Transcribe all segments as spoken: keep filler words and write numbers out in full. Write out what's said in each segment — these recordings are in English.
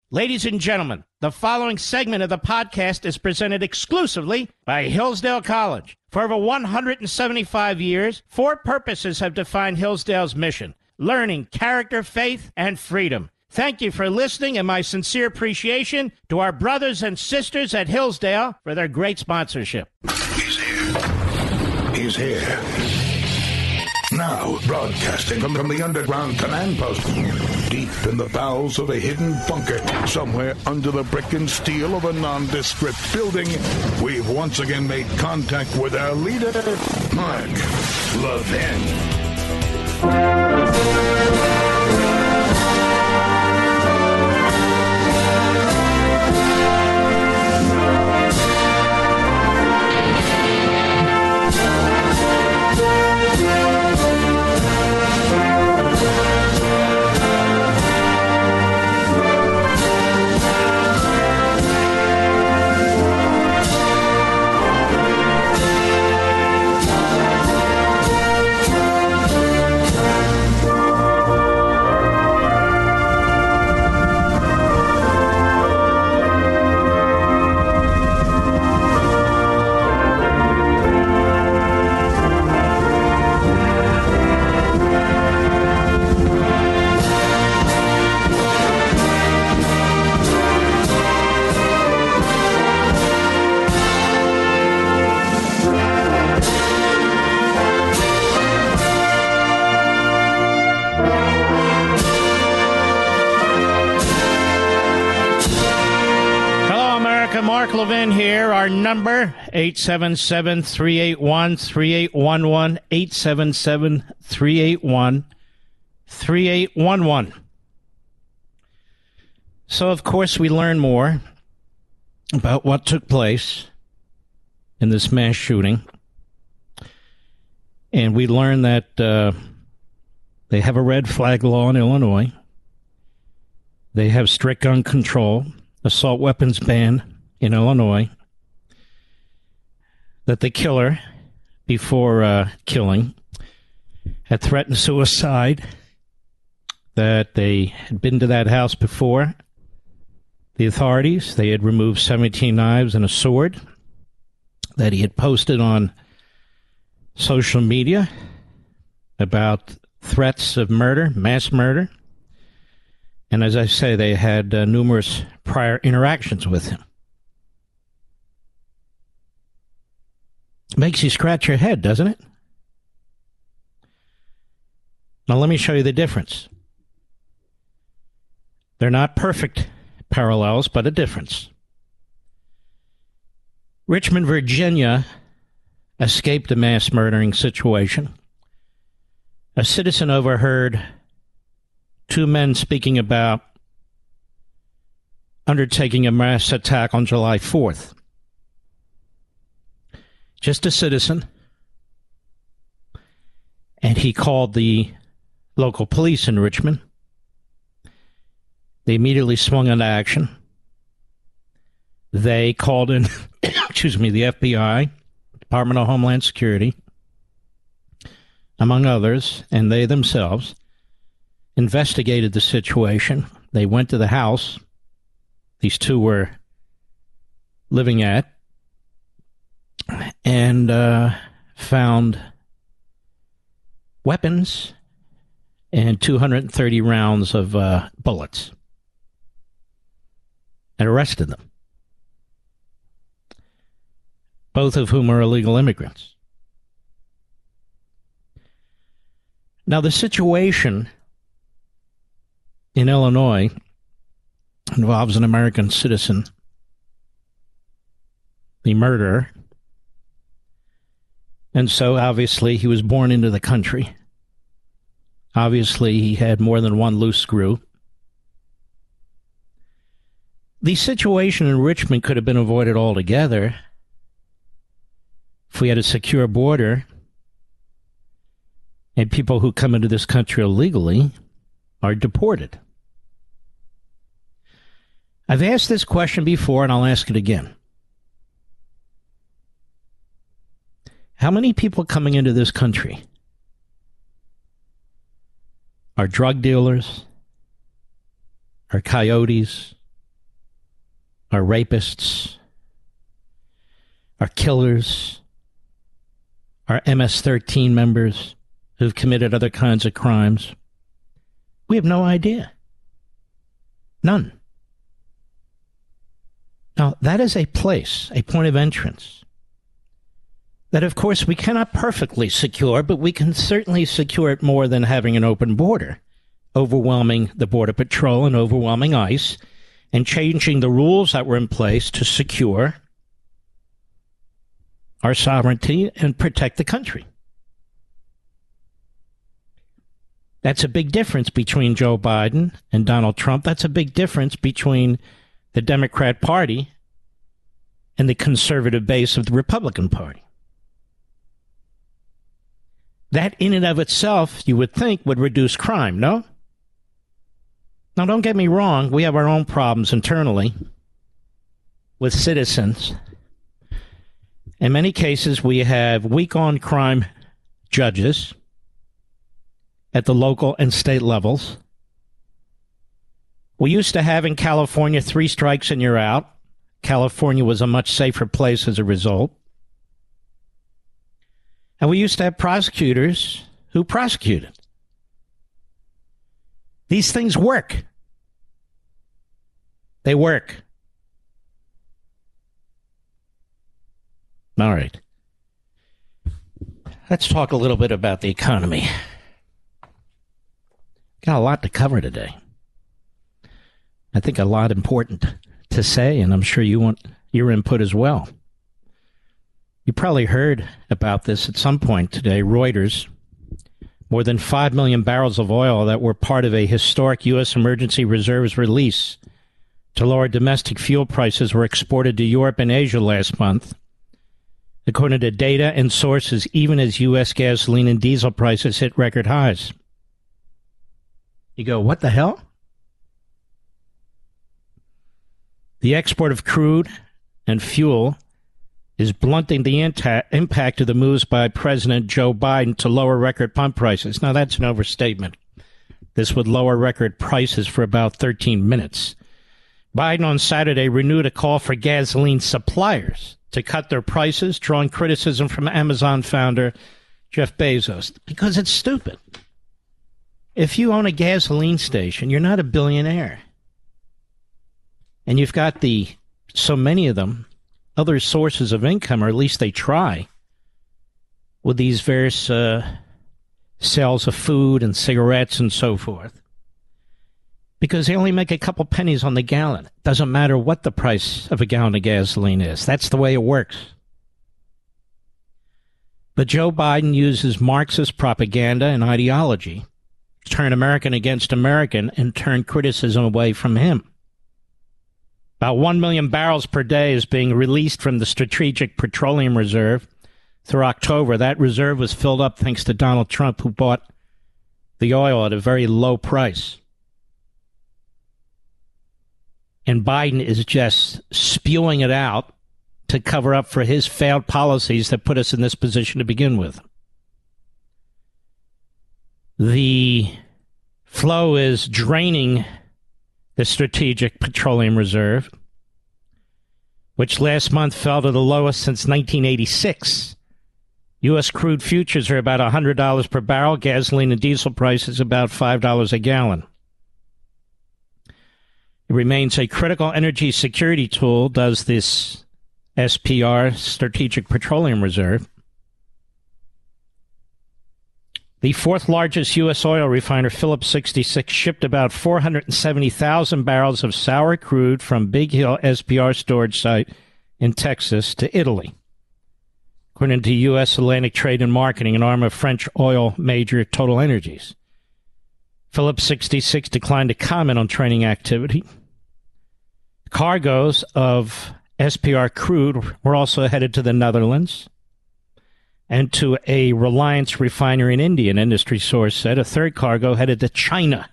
Ladies and gentlemen, the following segment of the podcast is presented exclusively by Hillsdale College. For over one hundred seventy-five years, four purposes have defined Hillsdale's mission: learning, character, faith, and freedom. Thank you for listening, and my sincere appreciation to our brothers and sisters at Hillsdale for their great sponsorship. He's here. He's here. Now, broadcasting from, from the underground command post, deep in the bowels of a hidden bunker, somewhere under the brick and steel of a nondescript building, we've once again made contact with our leader, Mark Levin. Mark Levin here. Our number, eight seven seven, three eight one, three eight one one, eight seven seven, three eight one, three eight one one. So, of course, we learn more about what took place in this mass shooting. And we learn that uh, they have a red flag law in Illinois. They have strict gun control, assault weapons ban in Illinois, that the killer, before uh, killing, had threatened suicide, that they had been to that house before. The authorities, they had removed seventeen knives and a sword, that he had posted on social media about threats of murder, mass murder. And as I say, they had uh, numerous prior interactions with him. Makes you scratch your head, doesn't it? Now, let me show you the difference. They're not perfect parallels, but a difference. Richmond, Virginia escaped a mass murdering situation. A citizen overheard two men speaking about undertaking a mass attack on July fourth. Just a citizen, and he called the local police in Richmond. They immediately swung into action. They called in, excuse me, the F B I, Department of Homeland Security, among others, and they themselves investigated the situation. They went to the house these two were living at, and uh, found weapons and two hundred thirty rounds of uh, bullets, and arrested them, both of whom are illegal immigrants. Now, the situation in Illinois involves an American citizen, the murderer. And so, obviously, he was born into the country. Obviously, he had more than one loose screw. The situation in Richmond could have been avoided altogether if we had a secure border and people who come into this country illegally are deported. I've asked this question before, and I'll ask it again. How many people coming into this country are drug dealers, are coyotes, are rapists, are killers, are M S thirteen members who've committed other kinds of crimes. We have no idea. None. Now, that is a place, a point of entrance, that, of course, we cannot perfectly secure, but we can certainly secure it more than having an open border, overwhelming the Border Patrol and overwhelming ICE, and changing the rules that were in place to secure our sovereignty and protect the country. That's a big difference between Joe Biden and Donald Trump. That's a big difference between the Democrat Party and the conservative base of the Republican Party. That in and of itself, you would think, would reduce crime, no? Now, don't get me wrong. We have our own problems internally with citizens. In many cases, we have weak-on-crime judges at the local and state levels. We used to have in California three strikes and you're out. California was a much safer place as a result. And we used to have prosecutors who prosecuted. These things work. They work. All right. Let's talk a little bit about the economy. Got a lot to cover today. I think a lot important to say, and I'm sure you want your input as well. You probably heard about this at some point today. Reuters, more than five million barrels of oil that were part of a historic U S emergency reserves release to lower domestic fuel prices were exported to Europe and Asia last month. According to data and sources, even as U S gasoline and diesel prices hit record highs. You go, what the hell? The export of crude and fuel is blunting the anta- impact of the moves by President Joe Biden to lower record pump prices. Now, that's an overstatement. This would lower record prices for about thirteen minutes. Biden on Saturday renewed a call for gasoline suppliers to cut their prices, drawing criticism from Amazon founder Jeff Bezos, because it's stupid. If you own a gasoline station, you're not a billionaire. And you've got the, so many of them, other sources of income, or at least they try, with these various uh, sales of food and cigarettes and so forth. Because they only make a couple pennies on the gallon. Doesn't matter what the price of a gallon of gasoline is. That's the way it works. But Joe Biden uses Marxist propaganda and ideology to turn American against American and turn criticism away from him. About one million barrels per day is being released from the Strategic Petroleum Reserve through October. That reserve was filled up thanks to Donald Trump, who bought the oil at a very low price. And Biden is just spewing it out to cover up for his failed policies that put us in this position to begin with. The flow is draining the Strategic Petroleum Reserve, which last month fell to the lowest since nineteen eighty-six. U S crude futures are about one hundred dollars per barrel. Gasoline and diesel prices about five dollars a gallon. It remains a critical energy security tool, does this S P R, Strategic Petroleum Reserve. The fourth largest U S oil refiner, Phillips sixty-six, shipped about four hundred seventy thousand barrels of sour crude from Big Hill S P R storage site in Texas to Italy. According to U S Atlantic Trade and Marketing, an arm of French oil major Total Energies. Phillips sixty-six declined to comment on trading activity. Cargoes of S P R crude were also headed to the Netherlands and to a Reliance refinery in India, an industry source said. A third cargo headed to China.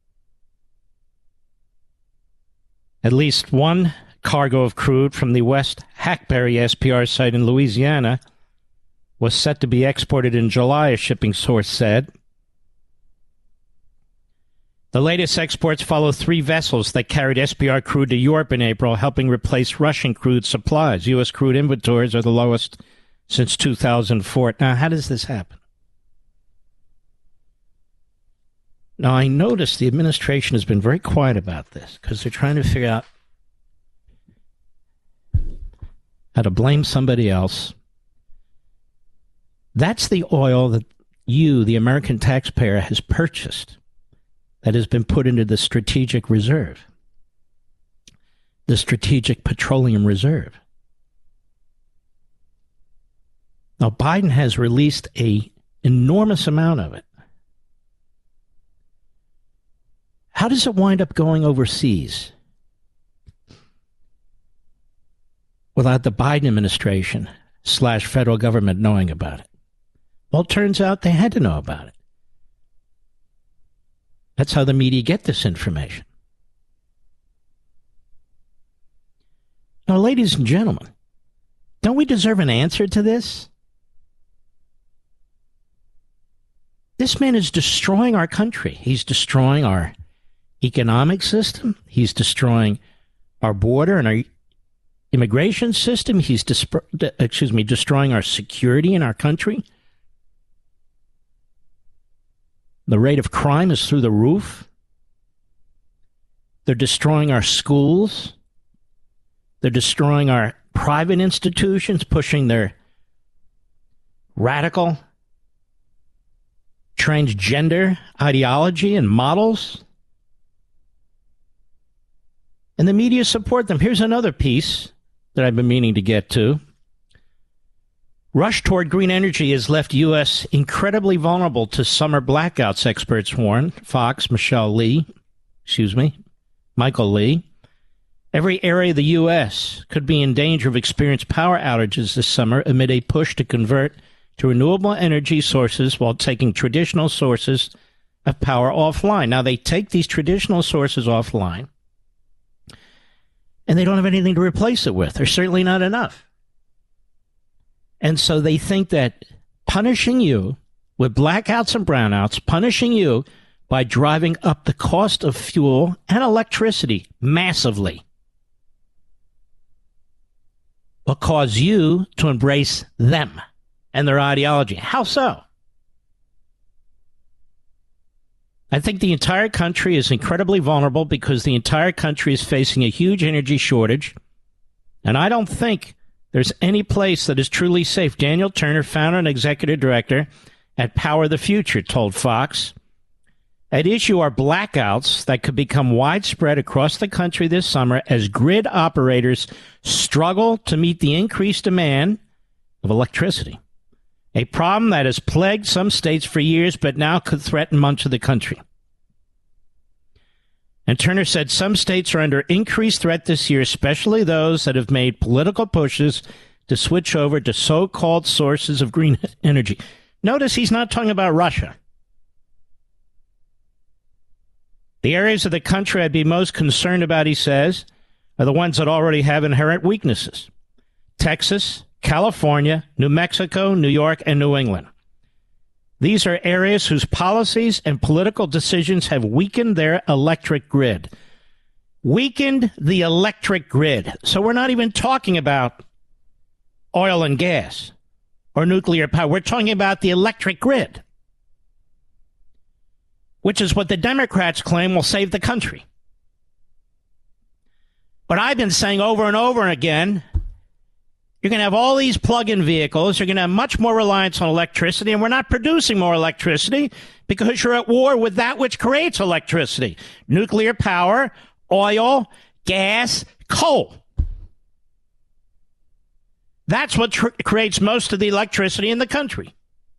At least one cargo of crude from the West Hackberry S P R site in Louisiana was set to be exported in July, a shipping source said. The latest exports follow three vessels that carried S P R crude to Europe in April, helping replace Russian crude supplies. U S crude inventories are the lowest since two thousand four. Now, how does this happen? Now, I noticed the administration has been very quiet about this because they're trying to figure out how to blame somebody else. That's the oil that you, the American taxpayer, has purchased that has been put into the strategic reserve, the strategic petroleum reserve. Now, Biden has released an enormous amount of it. How does it wind up going overseas without the Biden administration slash federal government knowing about it? Well, it turns out they had to know about it. That's how the media get this information. Now, ladies and gentlemen, don't we deserve an answer to this? This man is destroying our country. He's destroying our economic system. He's destroying our border and our immigration system. He's disp- excuse me, destroying our security in our country. The rate of crime is through the roof. They're destroying our schools. They're destroying our private institutions, pushing their radical transgender ideology and models. And the media support them. Here's another piece that I've been meaning to get to. Rush toward green energy has left U S incredibly vulnerable to summer blackouts, experts warn. Fox, Michelle Lee, excuse me, Michael Lee. Every area of the U S could be in danger of experiencing power outages this summer amid a push to convert to renewable energy sources while taking traditional sources of power offline. Now, they take these traditional sources offline, and they don't have anything to replace it with. There's certainly not enough. And so they think that punishing you with blackouts and brownouts, punishing you by driving up the cost of fuel and electricity massively, will cause you to embrace them and their ideology. How so? I think the entire country is incredibly vulnerable because the entire country is facing a huge energy shortage. And I don't think there's any place that is truly safe. Daniel Turner, founder and executive director at Power the Future, told Fox. At issue are blackouts that could become widespread across the country this summer as grid operators struggle to meet the increased demand of electricity. A problem that has plagued some states for years, but now could threaten much of the country. And Turner said some states are under increased threat this year, especially those that have made political pushes to switch over to so-called sources of green energy. Notice he's not talking about Russia. The areas of the country I'd be most concerned about, he says, are the ones that already have inherent weaknesses. Texas, California, New Mexico, New York, and New England. These are areas whose policies and political decisions have weakened their electric grid. Weakened the electric grid. So we're not even talking about oil and gas or nuclear power. We're talking about the electric grid, which is what the Democrats claim will save the country. But I've been saying over and over again, you're going to have all these plug-in vehicles. You're going to have much more reliance on electricity, and we're not producing more electricity because you're at war with that which creates electricity. Nuclear power, oil, gas, coal. That's what tr- creates most of the electricity in the country.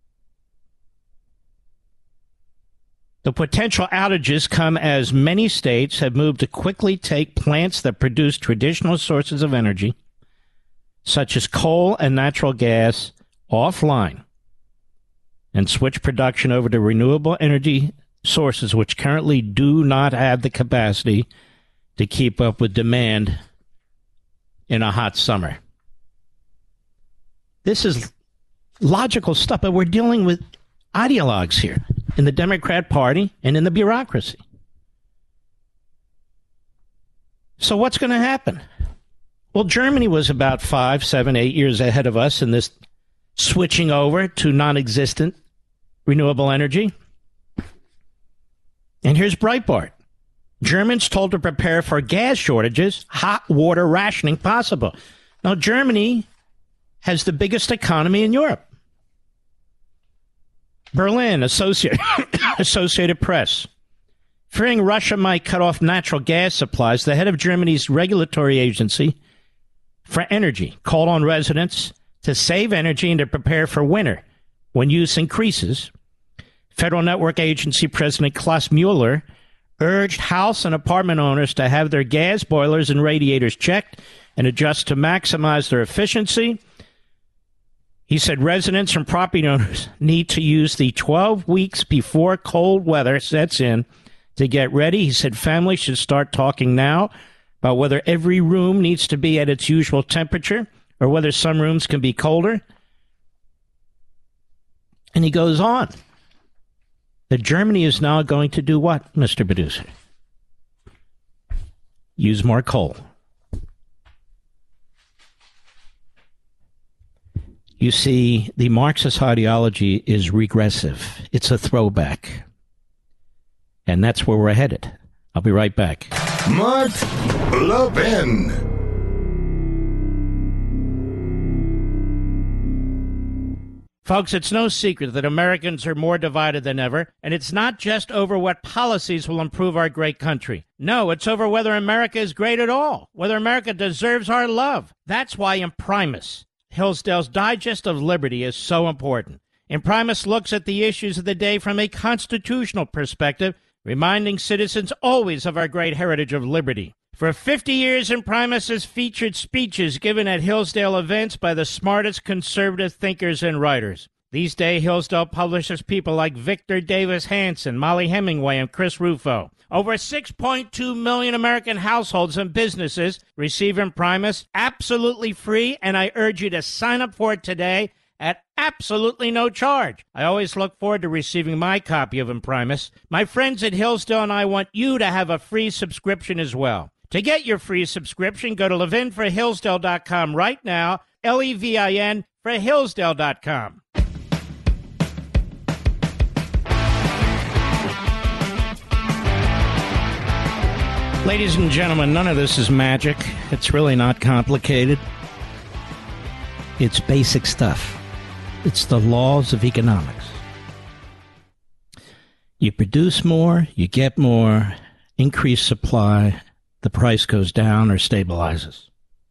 The potential outages come as many states have moved to quickly take plants that produce traditional sources of energy, such as coal and natural gas, offline and switch production over to renewable energy sources which currently do not have the capacity to keep up with demand in a hot summer. This is logical stuff, but we're dealing with ideologues here in the Democrat Party and in the bureaucracy. So what's going to happen? Well, Germany was about five, seven, eight years ahead of us in this switching over to non-existent renewable energy. And here's Breitbart. Germans told to prepare for gas shortages, hot water rationing possible. Now, Germany has the biggest economy in Europe. Berlin, Associated, Associated Press. Fearing Russia might cut off natural gas supplies, the head of Germany's regulatory agency for energy called on residents to save energy and to prepare for winter when use increases. Federal Network Agency President Klaus Mueller urged house and apartment owners to have their gas boilers and radiators checked and adjust to maximize their efficiency. He said residents and property owners need to use the twelve weeks before cold weather sets in to get ready. He said families should start talking now about whether every room needs to be at its usual temperature or whether some rooms can be colder. And he goes on that Germany is now going to do what, Mister Producer? Use more coal. You see, the Marxist ideology is regressive. It's a throwback. And that's where we're headed. I'll be right back. Mark Levin. Folks, it's no secret that Americans are more divided than ever, and it's not just over what policies will improve our great country. No, it's over whether America is great at all, whether America deserves our love. That's why Imprimis, Hillsdale's Digest of Liberty, is so important. Imprimis looks at the issues of the day from a constitutional perspective, reminding citizens always of our great heritage of liberty. For fifty years, Imprimis has featured speeches given at Hillsdale events by the smartest conservative thinkers and writers. These days, Hillsdale publishes people like Victor Davis Hanson, Molly Hemingway, and Chris Rufo. Over six point two million American households and businesses receive Imprimis absolutely free, and I urge you to sign up for it today at absolutely no charge. I always look forward to receiving my copy of Imprimis. My friends at Hillsdale and I want you to have a free subscription as well. To get your free subscription, go to levin for hillsdale dot com right now, L E V I N for hillsdale dot com. Ladies and gentlemen, none of this is magic. It's really not complicated. It's basic stuff. It's the laws of economics. You produce more, you get more, increased supply, the price goes down or stabilizes.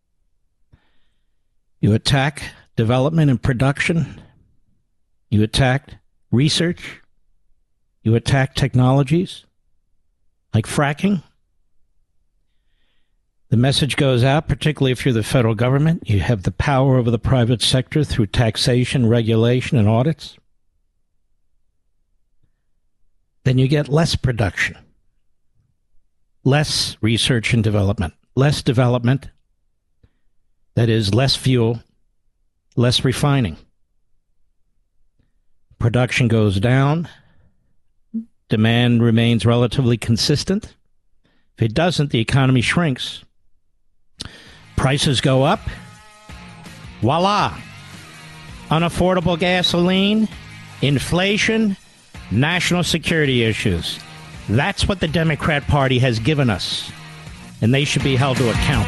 You attack development and production. You attack research. You attack technologies like fracking. The message goes out, particularly if you're the federal government. You have the power over the private sector through taxation, regulation, and audits. Then you get less production, less research and development, less development, that is, less fuel, less refining. Production goes down. Demand remains relatively consistent. If it doesn't, the economy shrinks. Prices go up. Voila. Unaffordable gasoline, inflation, national security issues. That's what the Democrat Party has given us, and they should be held to account.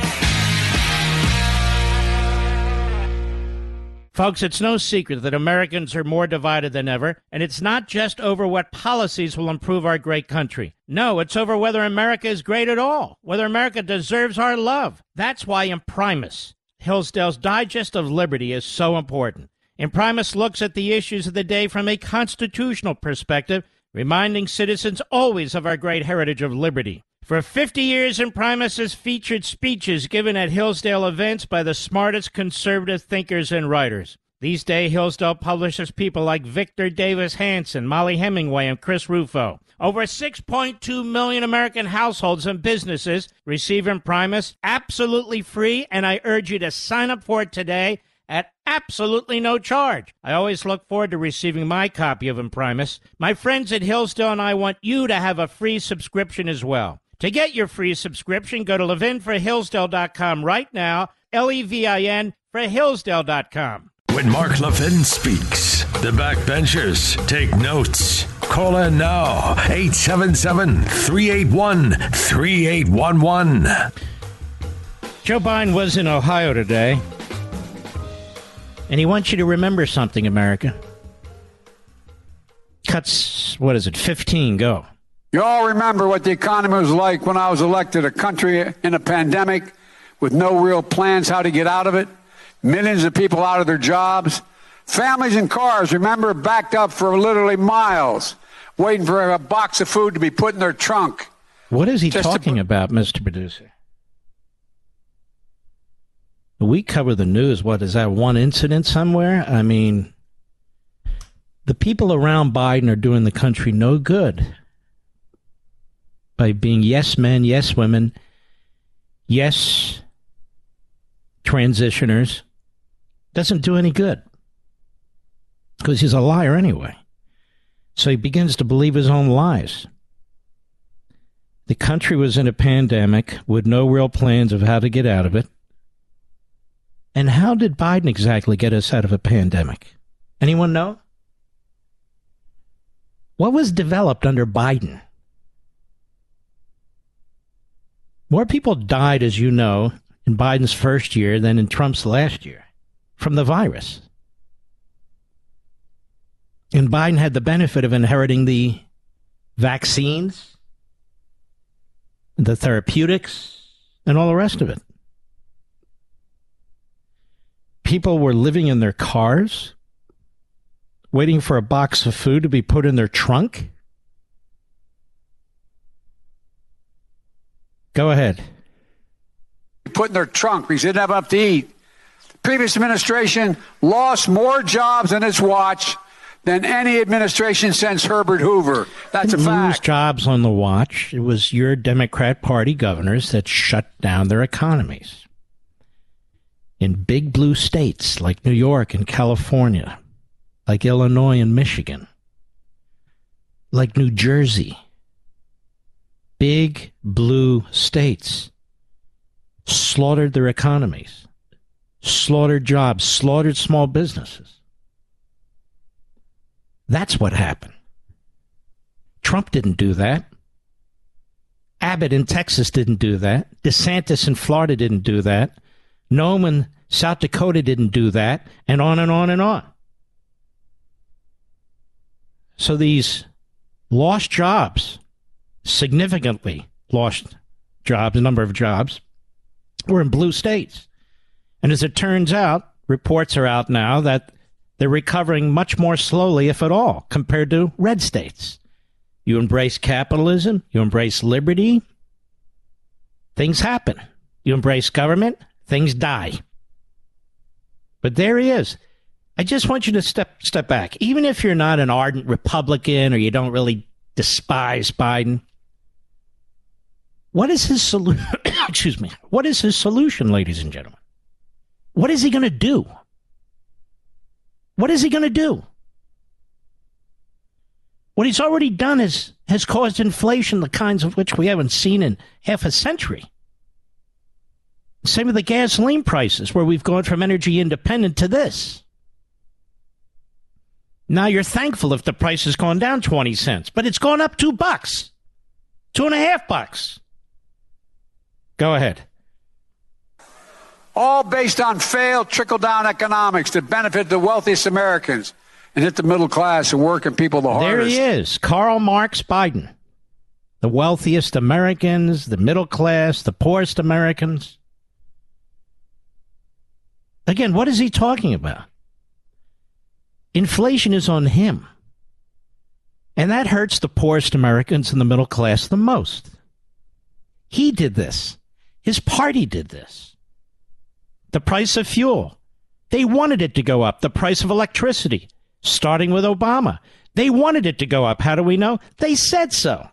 Folks, it's no secret that Americans are more divided than ever, and it's not just over what policies will improve our great country. No, it's over whether America is great at all, whether America deserves our love. That's why Imprimis, Hillsdale's Digest of Liberty, is so important. Imprimis looks at the issues of the day from a constitutional perspective, reminding citizens always of our great heritage of liberty. For fifty years, Imprimis has featured speeches given at Hillsdale events by the smartest conservative thinkers and writers. These days, Hillsdale publishes people like Victor Davis Hanson, Molly Hemingway, and Chris Rufo. Over six point two million American households and businesses receive Imprimis absolutely free, and I urge you to sign up for it today at absolutely no charge. I always look forward to receiving my copy of Imprimis. My friends at Hillsdale and I want you to have a free subscription as well. To get your free subscription, go to levin for hillsdale dot com right now, L E V I N for hillsdale dot com. When Mark Levin speaks, the backbenchers take notes. Call in now, eight seven seven, three eight one, three eight one one. Joe Biden was in Ohio today, and he wants you to remember something, America. Cuts, what is it, fifteen, go. You all remember what the economy was like when I was elected, a country in a pandemic with no real plans how to get out of it, millions of people out of their jobs, families in cars, remember, backed up for literally miles, waiting for a box of food to be put in their trunk. What is he Just talking to... about, Mister Producer? We cover the news. What, is that one incident somewhere? I mean, the people around Biden are doing the country no good by being yes men, yes women, yes transitioners. Doesn't do any good because he's a liar anyway. So he begins to believe his own lies. The country was in a pandemic with no real plans of how to get out of it. And how did Biden exactly get us out of a pandemic? Anyone know? What was developed under Biden? More people died, as you know, in Biden's first year than in Trump's last year from the virus. And Biden had the benefit of inheriting the vaccines, the therapeutics, and all the rest of it. People were living in their cars, waiting for a box of food to be put in their trunk. Go ahead. Put in their trunk because they didn't have enough to eat. The previous administration lost more jobs in its watch than any administration since Herbert Hoover. That's a fact. Lose jobs on the watch. It was your Democrat Party governors that shut down their economies. In big blue states like New York and California, like Illinois and Michigan, like New Jersey. Big blue states slaughtered their economies, slaughtered jobs, slaughtered small businesses. That's what happened. Trump didn't do that. Abbott in Texas didn't do that. DeSantis in Florida didn't do that. Noem in South Dakota didn't do that, and on and on and on. So these lost jobs, significantly lost jobs, a number of jobs, were in blue states. And as it turns out, reports are out now that they're recovering much more slowly, if at all, compared to red states. You embrace capitalism, you embrace liberty, things happen. You embrace government, things die. But there he is. I just want you to step step back. Even if you're not an ardent Republican or you don't really despise Biden, what is his solution? Excuse me. What is his solution, ladies and gentlemen? What is he going to do? What is he going to do? What he's already done is has caused inflation, the kinds of which we haven't seen in half a century. Same with the gasoline prices, where we've gone from energy independent to this. Now you're thankful if the price has gone down twenty cents, but it's gone up two bucks, two and a half bucks. Go ahead. All based on failed trickle-down economics that benefit the wealthiest Americans and hit the middle class and working people the hardest. There he is, Karl Marx Biden. The wealthiest Americans, the middle class, the poorest Americans. Again, what is he talking about? Inflation is on him. And that hurts the poorest Americans and the middle class the most. He did this. His party did this. The price of fuel. They wanted it to go up. The price of electricity, starting with Obama. They wanted it to go up. How do we know? They said so.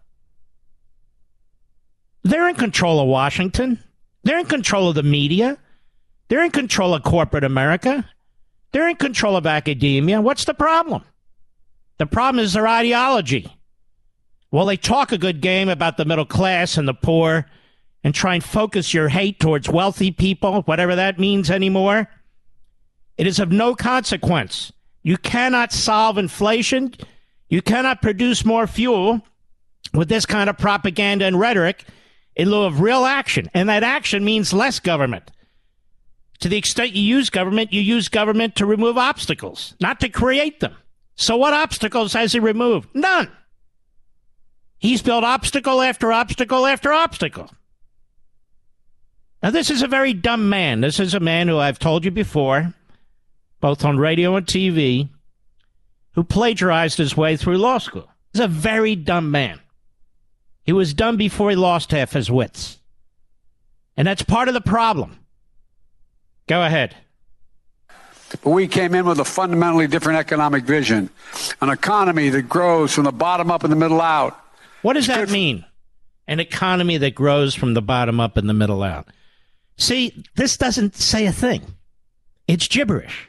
They're in control of Washington. They're in control of the media. They're in control of corporate America. They're in control of academia. What's the problem? The problem is their ideology. Well, they talk a good game about the middle class and the poor and try and focus your hate towards wealthy people, whatever that means anymore. It is of no consequence. You cannot solve inflation. You cannot produce more fuel with this kind of propaganda and rhetoric in lieu of real action. And that action means less government. To the extent you use government, you use government to remove obstacles, not to create them. So what obstacles has he removed? None. He's built obstacle after obstacle after obstacle. Now, this is a very dumb man. This is a man who I've told you before, both on radio and T V, who plagiarized his way through law school. He's a very dumb man. He was dumb before he lost half his wits. And that's part of the problem. Go ahead. But we came in with a fundamentally different economic vision, an economy that grows from the bottom up and the middle out. What does that mean? An economy that grows from the bottom up and the middle out. See, this doesn't say a thing. It's gibberish.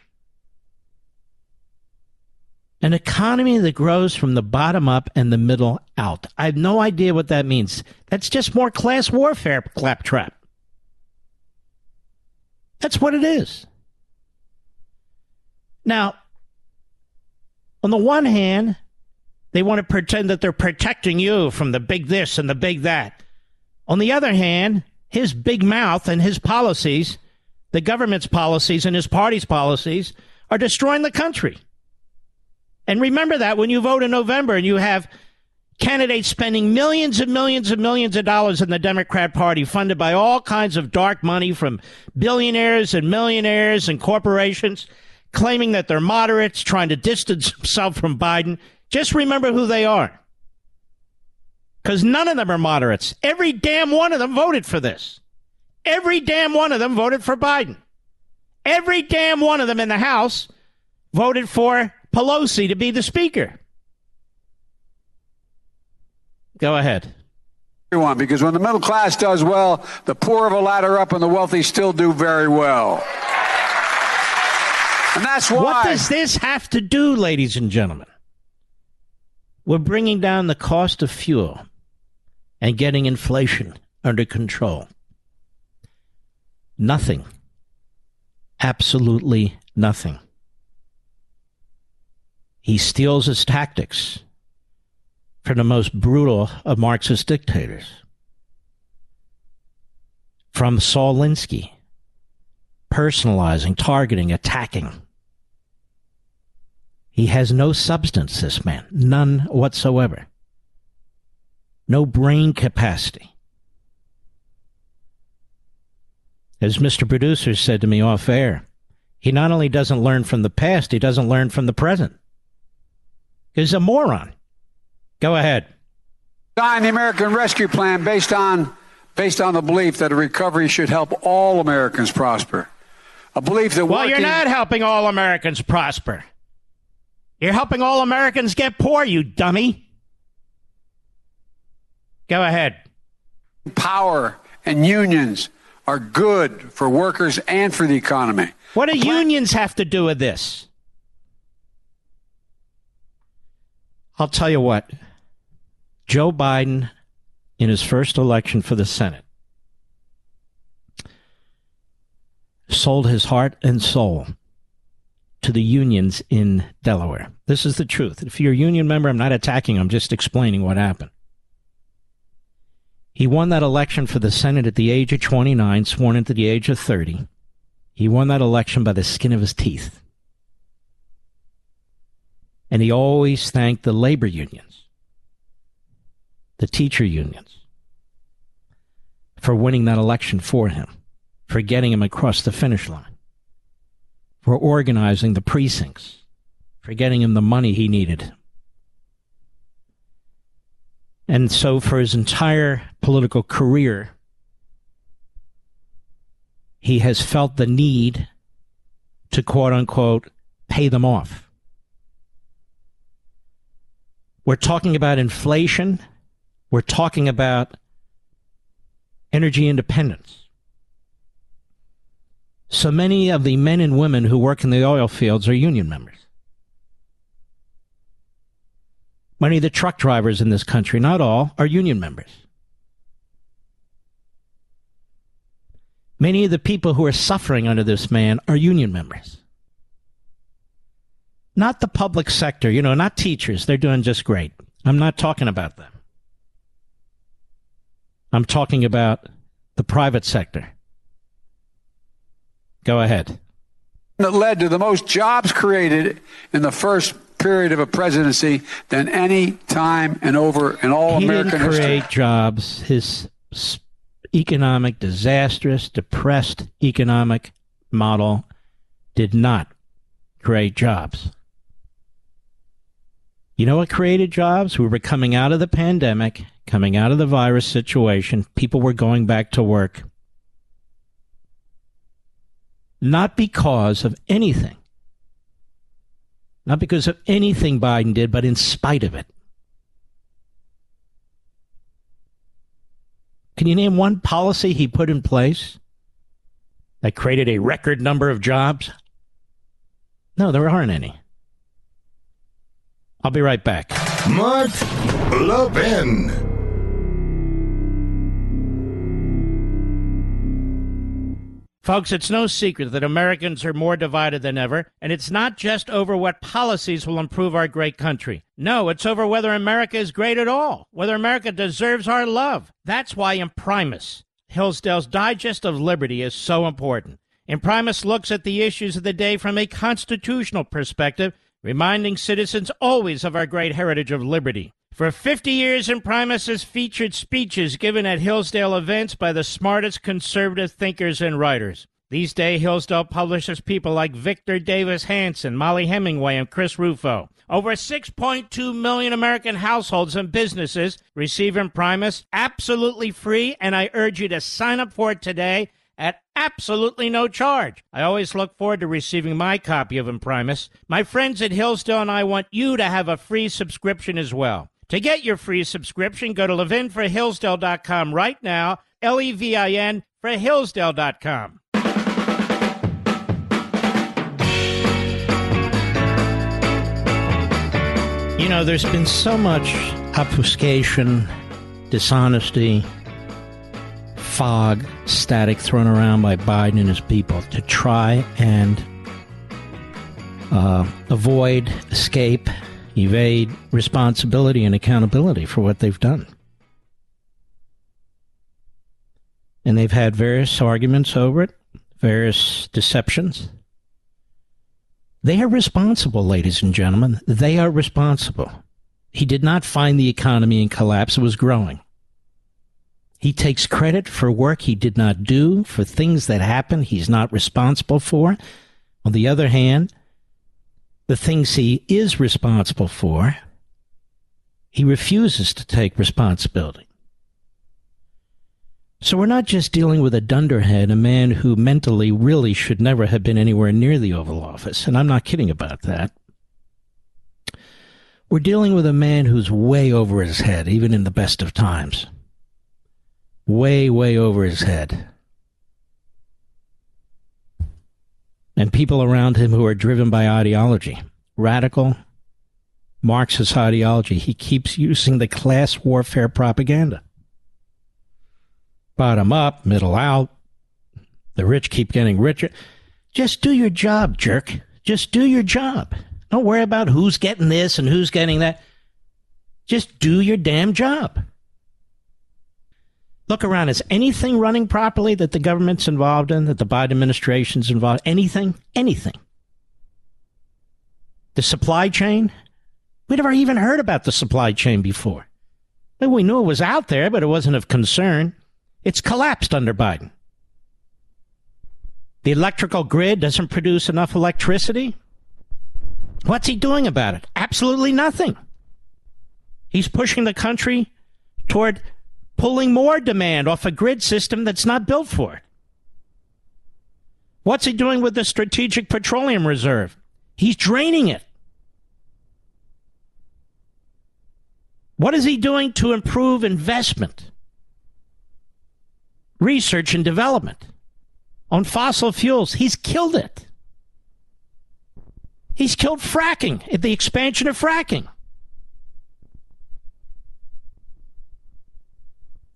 An economy that grows from the bottom up and the middle out. I have no idea what that means. That's just more class warfare, claptrap. That's what it is. Now, on the one hand, they want to pretend that they're protecting you from the big this and the big that. On the other hand, his big mouth and his policies, the government's policies and his party's policies, are destroying the country. And remember that when you vote in November and you have candidates spending millions and millions and millions of dollars in the Democrat Party funded by all kinds of dark money from billionaires and millionaires and corporations claiming that they're moderates, trying to distance themselves from Biden. Just remember who they are. Because none of them are moderates. Every damn one of them voted for this. Every damn one of them voted for Biden. Every damn one of them in the House voted for Pelosi to be the speaker. Go ahead. Everyone, because when the middle class does well, the poor of a ladder up and the wealthy still do very well. And that's why. What does this have to do, ladies and gentlemen? We're bringing down the cost of fuel and getting inflation under control. Nothing. Absolutely nothing. He steals his tactics from the most brutal of Marxist dictators. From Saul Alinsky, personalizing, targeting, attacking. He has no substance, this man. None whatsoever. No brain capacity. As Mister Producer said to me off air, he not only doesn't learn from the past, he doesn't learn from the present. He's a moron. Go ahead. Designed the American Rescue Plan based on based on the belief that a recovery should help all Americans prosper. A belief that Well, working... you're not helping all Americans prosper. You're helping all Americans get poor, you dummy. Go ahead. Power and unions are good for workers and for the economy. What do unions have to do with this? I'll tell you what. Joe Biden, in his first election for the Senate, sold his heart and soul to the unions in Delaware. This is the truth. If you're a union member, I'm not attacking, I'm just explaining what happened. He won that election for the Senate at the age of twenty-nine, sworn into the age of thirty. He won that election by the skin of his teeth. And he always thanked the labor unions, the teacher unions, for winning that election for him, for getting him across the finish line, for organizing the precincts, for getting him the money he needed. And so for his entire political career, he has felt the need to, quote unquote, pay them off. We're talking about inflation. We're talking about energy independence. So many of the men and women who work in the oil fields are union members. Many of the truck drivers in this country, not all, are union members. Many of the people who are suffering under this man are union members. Not the public sector, you know, not teachers. They're doing just great. I'm not talking about them. I'm talking about the private sector. Go ahead. That led to the most jobs created in the first period of a presidency than any time and over in all he American didn't create history. jobs. His economic, disastrous, depressed economic model did not create jobs. You know what created jobs? We were coming out of the pandemic, coming out of the virus situation. People were going back to work. Not because of anything. Not because of anything Biden did, but in spite of it. Can you name one policy he put in place that created a record number of jobs? No, there aren't any. I'll be right back. Mark Levin. Folks, it's no secret that Americans are more divided than ever, and it's not just over what policies will improve our great country. No, it's over whether America is great at all, whether America deserves our love. That's why Imprimis, Hillsdale's Digest of Liberty, is so important. Imprimis looks at the issues of the day from a constitutional perspective, reminding citizens always of our great heritage of liberty. For fifty years, Imprimis has featured speeches given at Hillsdale events by the smartest conservative thinkers and writers. These days, Hillsdale publishes people like Victor Davis Hanson, Molly Hemingway, and Chris Rufo. Over six point two million American households and businesses receive Imprimis absolutely free, and I urge you to sign up for it today at absolutely no charge. I always look forward to receiving my copy of Imprimis. My friends at Hillsdale and I want you to have a free subscription as well. To get your free subscription, go to levin for hillsdale dot com right now, L E V I N for hillsdale dot com. You know, there's been so much obfuscation, dishonesty, fog, static thrown around by Biden and his people to try and uh, avoid, escape, evade responsibility and accountability for what they've done. And they've had various arguments over it, various deceptions. They are responsible, ladies and gentlemen. They are responsible. He did not find the economy in collapse. It was growing. He takes credit for work he did not do, for things that happened he's not responsible for. On the other hand, the things he is responsible for, he refuses to take responsibility. So we're not just dealing with a dunderhead, a man who mentally really should never have been anywhere near the Oval Office, and I'm not kidding about that. We're dealing with a man who's way over his head, even in the best of times. Way, way over his head. And people around him who are driven by ideology, radical Marxist ideology. He keeps using the class warfare propaganda. Bottom up, middle out, the rich keep getting richer. Just do your job, jerk. Just do your job. Don't worry about who's getting this and who's getting that. Just do your damn job. Look around. Is anything running properly that the government's involved in, that the Biden administration's involved? Anything? Anything. The supply chain? We never even heard about the supply chain before. Well, we knew it was out there, but it wasn't of concern. It's collapsed under Biden. The electrical grid doesn't produce enough electricity. What's he doing about it? Absolutely nothing. He's pushing the country toward pulling more demand off a grid system that's not built for it. What's he doing with the Strategic Petroleum Reserve? He's draining it. What is he doing to improve investment, research and development on fossil fuels? He's killed it. He's killed fracking, the expansion of fracking.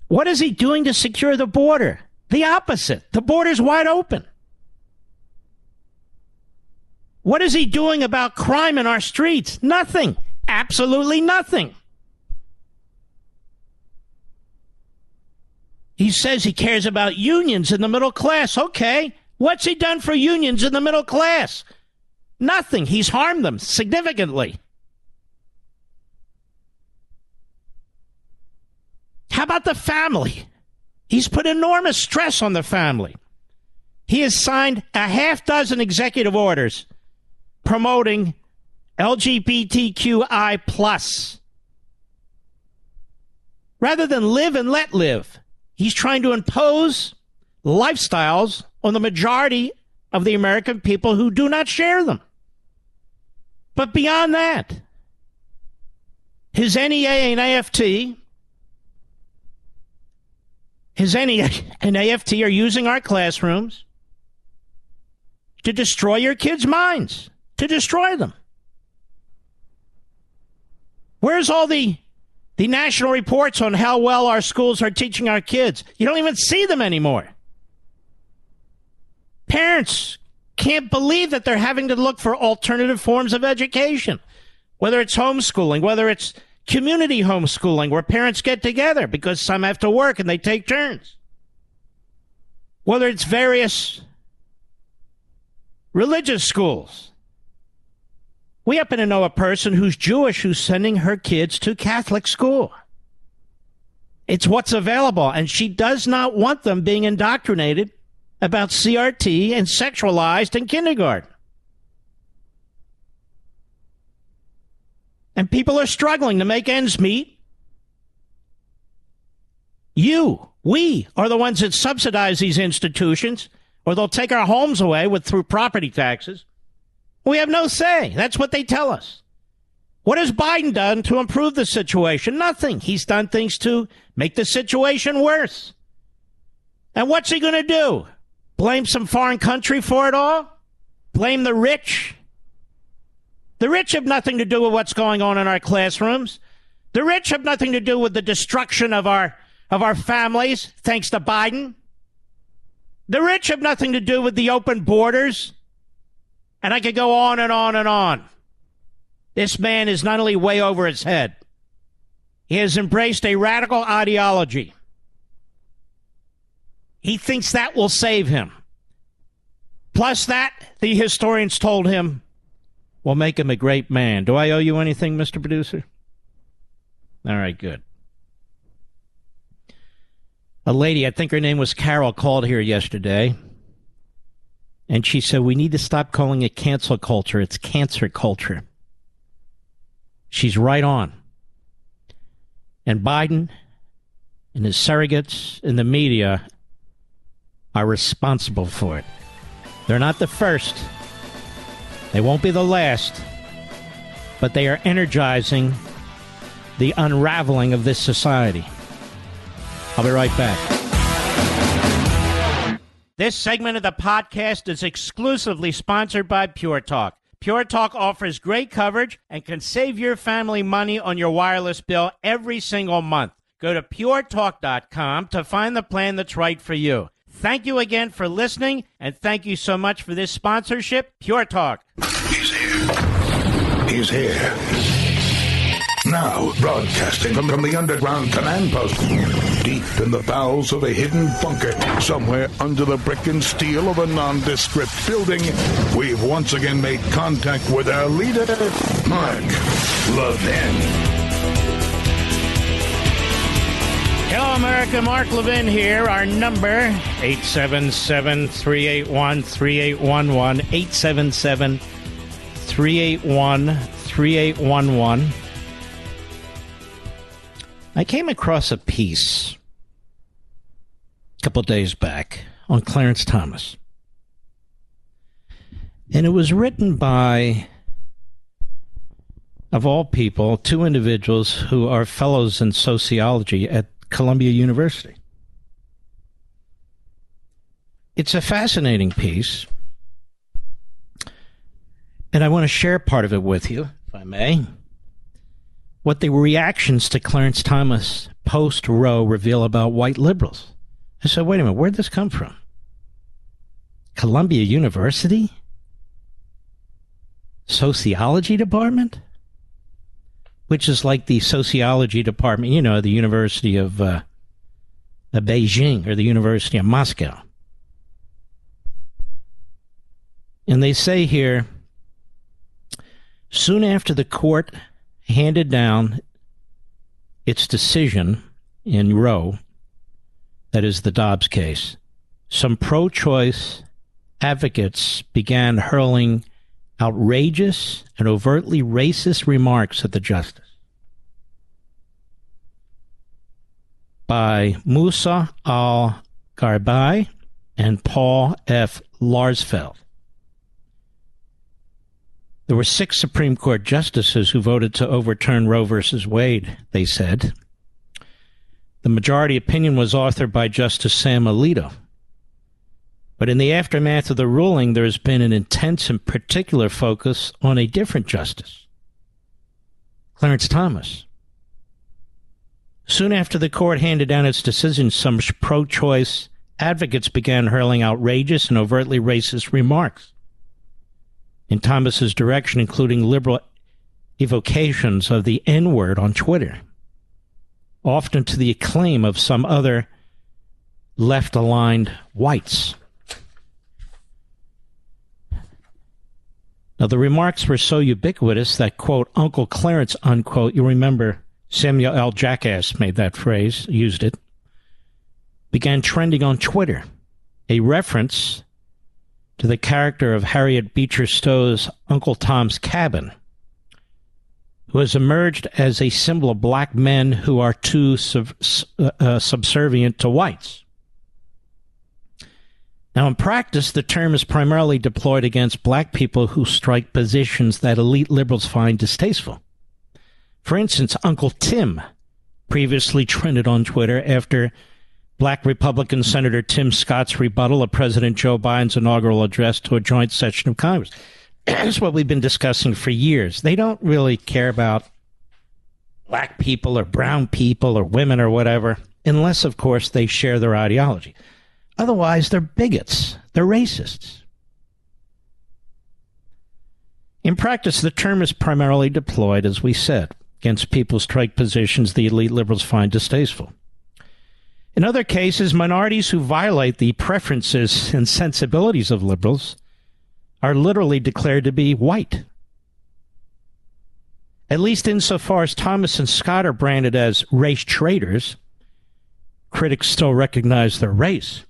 What is he doing to secure the border? The opposite. The border's wide open. What is he doing about crime in our streets? Nothing. Absolutely nothing. He says he cares about unions in the middle class. Okay. What's he done for unions in the middle class? Nothing. He's harmed them significantly. How about the family? He's put enormous stress on the family. He has signed a half dozen executive orders promoting L G B T Q I plus. Rather than live and let live, he's trying to impose lifestyles on the majority of the American people who do not share them. But beyond that, his N E A and A F T, his N E A and A F T are using our classrooms to destroy your kids' minds, to destroy them. Where's all the the national reports on how well our schools are teaching our kids? You don't even see them anymore. Parents can't believe that they're having to look for alternative forms of education, whether it's homeschooling, whether it's community homeschooling, where parents get together because some have to work and they take turns, whether it's various religious schools. We happen to know a person who's Jewish who's sending her kids to Catholic school. It's what's available, and she does not want them being indoctrinated about C R T and sexualized in kindergarten. And people are struggling to make ends meet. You, we are the ones that subsidize these institutions, or they'll take our homes away with through property taxes. We have no say. That's what they tell us. What has Biden done to improve the situation? Nothing. He's done things to make the situation worse. And what's he going to do? Blame some foreign country for it all? Blame the rich? The rich have nothing to do with what's going on in our classrooms. The rich have nothing to do with the destruction of our of our families, thanks to Biden. The rich have nothing to do with the open borders. And I could go on and on and on. This man is not only way over his head, he has embraced a radical ideology. He thinks that will save him. Plus that, the historians told him, will make him a great man. Do I owe you anything, Mister Producer? All right, good. A lady, I think her name was Carol, called here yesterday. And she said, we need to stop calling it cancel culture. It's cancer culture. She's right on. And Biden and his surrogates in the media are responsible for it. They're not the first. They won't be the last. But they are energizing the unraveling of this society. I'll be right back. This segment of the podcast is exclusively sponsored by Pure Talk. Pure Talk offers great coverage and can save your family money on your wireless bill every single month. Go to pure talk dot com to find the plan that's right for you. Thank you again for listening, and thank you so much for this sponsorship, Pure Talk. He's here. He's here. Now, broadcasting from, from the underground command post, deep in the bowels of a hidden bunker, somewhere under the brick and steel of a nondescript building, we've once again made contact with our leader, Mark Levin. Hello, America. Mark Levin here. Our number, eight seven seven, three eight one, three eight one one, eight seven seven, three eight one, three eight one one. I came across a piece a couple days back on Clarence Thomas. And it was written by, of all people, two individuals who are fellows in sociology at Columbia University. It's a fascinating piece, and I want to share part of it with you, if I may. What the reactions to Clarence Thomas post-Roe reveal about white liberals. I said, wait a minute, where'd this come from? Columbia University? Sociology department? Which is like the sociology department, you know, the University of, uh, of Beijing or the University of Moscow. And they say here, soon after the court handed down its decision in Roe, that is the Dobbs case, some pro-choice advocates began hurling outrageous and overtly racist remarks at the justice. By Musa al-Garbi and Paul F. Larsfeld. There were six Supreme Court justices who voted to overturn Roe versus Wade, they said. The majority opinion was authored by Justice Sam Alito. But in the aftermath of the ruling, there has been an intense and particular focus on a different justice, Clarence Thomas. Soon after the court handed down its decision, some pro-choice advocates began hurling outrageous and overtly racist remarks in Thomas's direction, including liberal evocations of the N-word on Twitter, often to the acclaim of some other left-aligned whites. Now, the remarks were so ubiquitous that, quote, Uncle Clarence, unquote, you remember Samuel L. Jackass made that phrase, used it, began trending on Twitter, a reference to the character of Harriet Beecher Stowe's Uncle Tom's Cabin, who has emerged as a symbol of black men who are too sub, uh, subservient to whites. Now, in practice, the term is primarily deployed against black people who strike positions that elite liberals find distasteful. For instance, Uncle Tim previously trended on Twitter after Black Republican Senator Tim Scott's rebuttal of President Joe Biden's inaugural address to a joint session of Congress. That's what we've been discussing for years. They don't really care about black people or brown people or women or whatever, unless, of course, they share their ideology. Otherwise, they're bigots. They're racists. In practice, the term is primarily deployed, as we said, against people who strike positions the elite liberals find distasteful. In other cases, minorities who violate the preferences and sensibilities of liberals are literally declared to be white. At least insofar as Thomas and Scott are branded as race traitors, critics still recognize their race.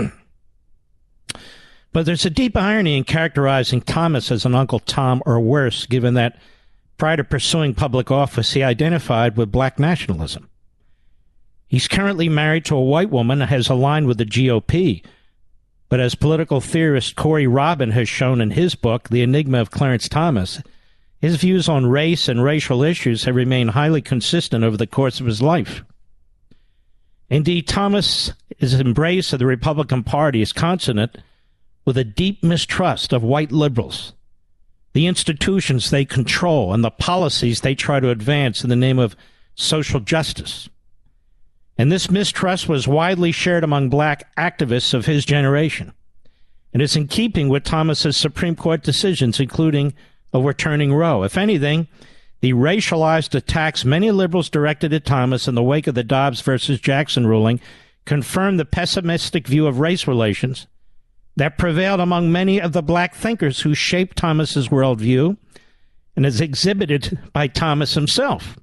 But there's a deep irony in characterizing Thomas as an Uncle Tom or worse, given that prior to pursuing public office, he identified with black nationalism. He's currently married to a white woman and has aligned with the G O P. But as political theorist Corey Robin has shown in his book, The Enigma of Clarence Thomas, his views on race and racial issues have remained highly consistent over the course of his life. Indeed, Thomas' embrace of the Republican Party is consonant with a deep mistrust of white liberals, the institutions they control, and the policies they try to advance in the name of social justice. And this mistrust was widely shared among black activists of his generation, and is in keeping with Thomas's Supreme Court decisions, including overturning Roe. If anything, the racialized attacks many liberals directed at Thomas in the wake of the Dobbs versus Jackson ruling confirmed the pessimistic view of race relations that prevailed among many of the black thinkers who shaped Thomas's worldview and is exhibited by Thomas himself.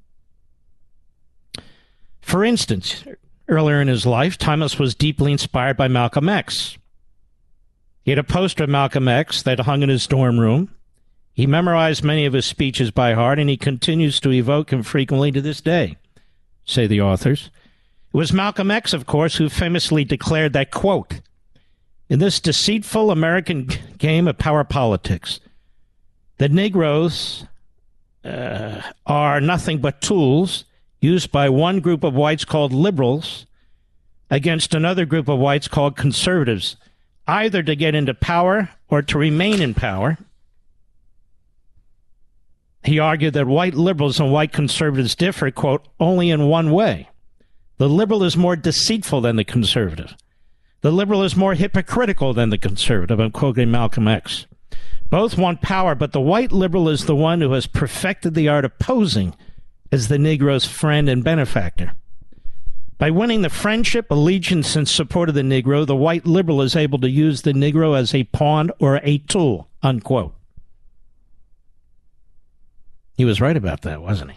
For instance, earlier in his life, Thomas was deeply inspired by Malcolm X. He had a poster of Malcolm X that hung in his dorm room. He memorized many of his speeches by heart, and he continues to evoke him frequently to this day, say the authors. It was Malcolm X, of course, who famously declared that, quote, in this deceitful American game of power politics, the Negroes uh, are nothing but tools used by one group of whites called liberals against another group of whites called conservatives, either to get into power or to remain in power. He argued that white liberals and white conservatives differ, quote, only in one way, The liberal is more deceitful than the conservative. The liberal is more hypocritical than the conservative. I'm quoting Malcolm X. Both want power, but the white liberal is the one who has perfected the art of posing as the Negro's friend and benefactor. By winning the friendship, allegiance, and support of the Negro, the white liberal is able to use the Negro as a pawn or a tool, unquote. He was right about that, wasn't he?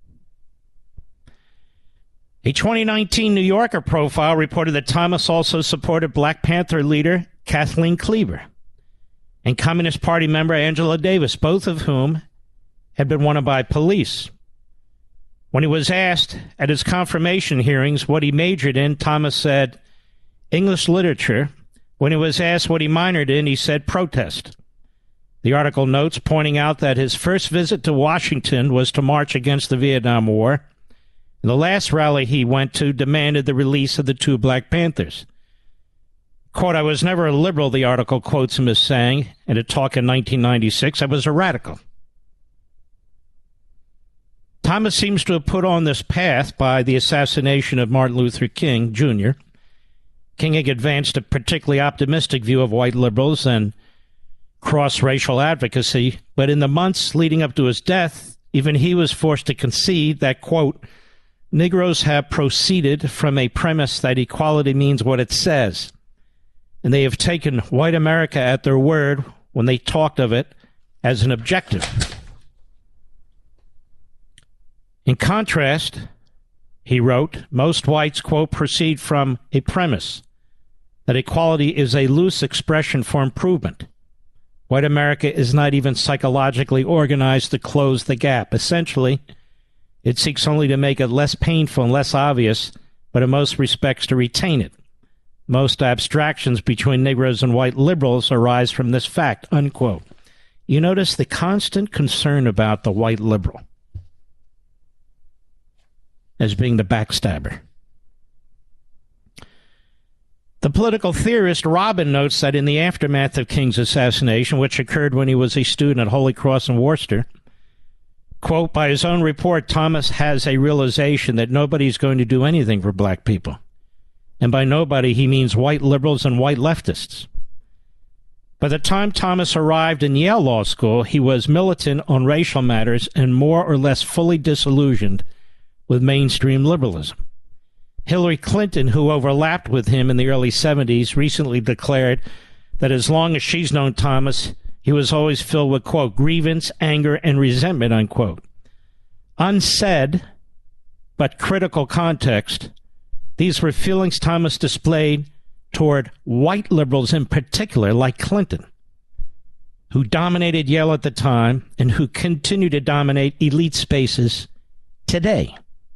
A twenty nineteen New Yorker profile reported that Thomas also supported Black Panther leader Kathleen Cleaver and Communist Party member Angela Davis, both of whom had been wanted by police. When he was asked at his confirmation hearings what he majored in, Thomas said English literature. When he was asked what he minored in, he said protest. The article notes, pointing out that his first visit to Washington was to march against the Vietnam War. And the last rally he went to demanded the release of the two Black Panthers. Quote, I was never a liberal, the article quotes him as saying in a talk in nineteen ninety-six. I was a radical. Thomas seems to have put on this path by the assassination of Martin Luther King, Junior King advanced a particularly optimistic view of white liberals and cross-racial advocacy, but in the months leading up to his death, even he was forced to concede that, quote, Negroes have proceeded from a premise that equality means what it says, and they have taken white America at their word when they talked of it as an objective. In contrast, he wrote, most whites, quote, proceed from a premise that equality is a loose expression for improvement. White America is not even psychologically organized to close the gap. Essentially, it seeks only to make it less painful and less obvious, but in most respects to retain it. Most abstractions between Negroes and white liberals arise from this fact, unquote. You notice the constant concern about the white liberal as being the backstabber. The political theorist Robin notes that in the aftermath of King's assassination, which occurred when he was a student at Holy Cross in Worcester, quote, by his own report, Thomas has a realization that nobody's going to do anything for black people. And by nobody, he means white liberals and white leftists. By the time Thomas arrived in Yale Law School, he was militant on racial matters and more or less fully disillusioned with mainstream liberalism. Hillary Clinton, who overlapped with him in the early seventies, recently declared that as long as she's known Thomas, he was always filled with, quote, grievance, anger, and resentment, unquote. Unsaid, but critical context, these were feelings Thomas displayed toward white liberals in particular, like Clinton, who dominated Yale at the time and who continue to dominate elite spaces today.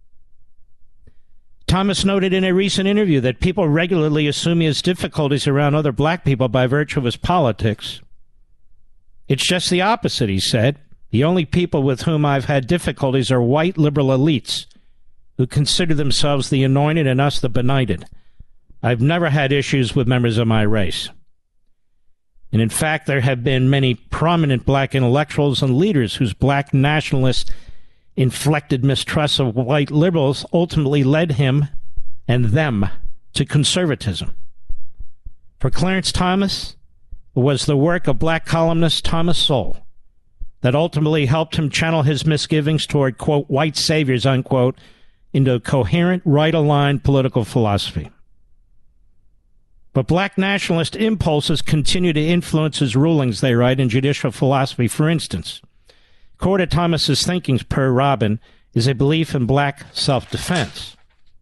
Thomas noted in a recent interview that people regularly assume he has difficulties around other black people by virtue of his politics. It's just the opposite, he said. The only people with whom I've had difficulties are white liberal elites who consider themselves the anointed and us the benighted. I've never had issues with members of my race. And in fact, there have been many prominent black intellectuals and leaders whose black nationalist inflected mistrust of white liberals ultimately led him and them to conservatism. For Clarence Thomas, it was the work of black columnist Thomas Sowell that ultimately helped him channel his misgivings toward, quote, white saviors, unquote, into a coherent, right-aligned political philosophy. But black nationalist impulses continue to influence his rulings, they write, in judicial philosophy. For instance, core to Thomas's thinking, per Robin, is a belief in black self-defense.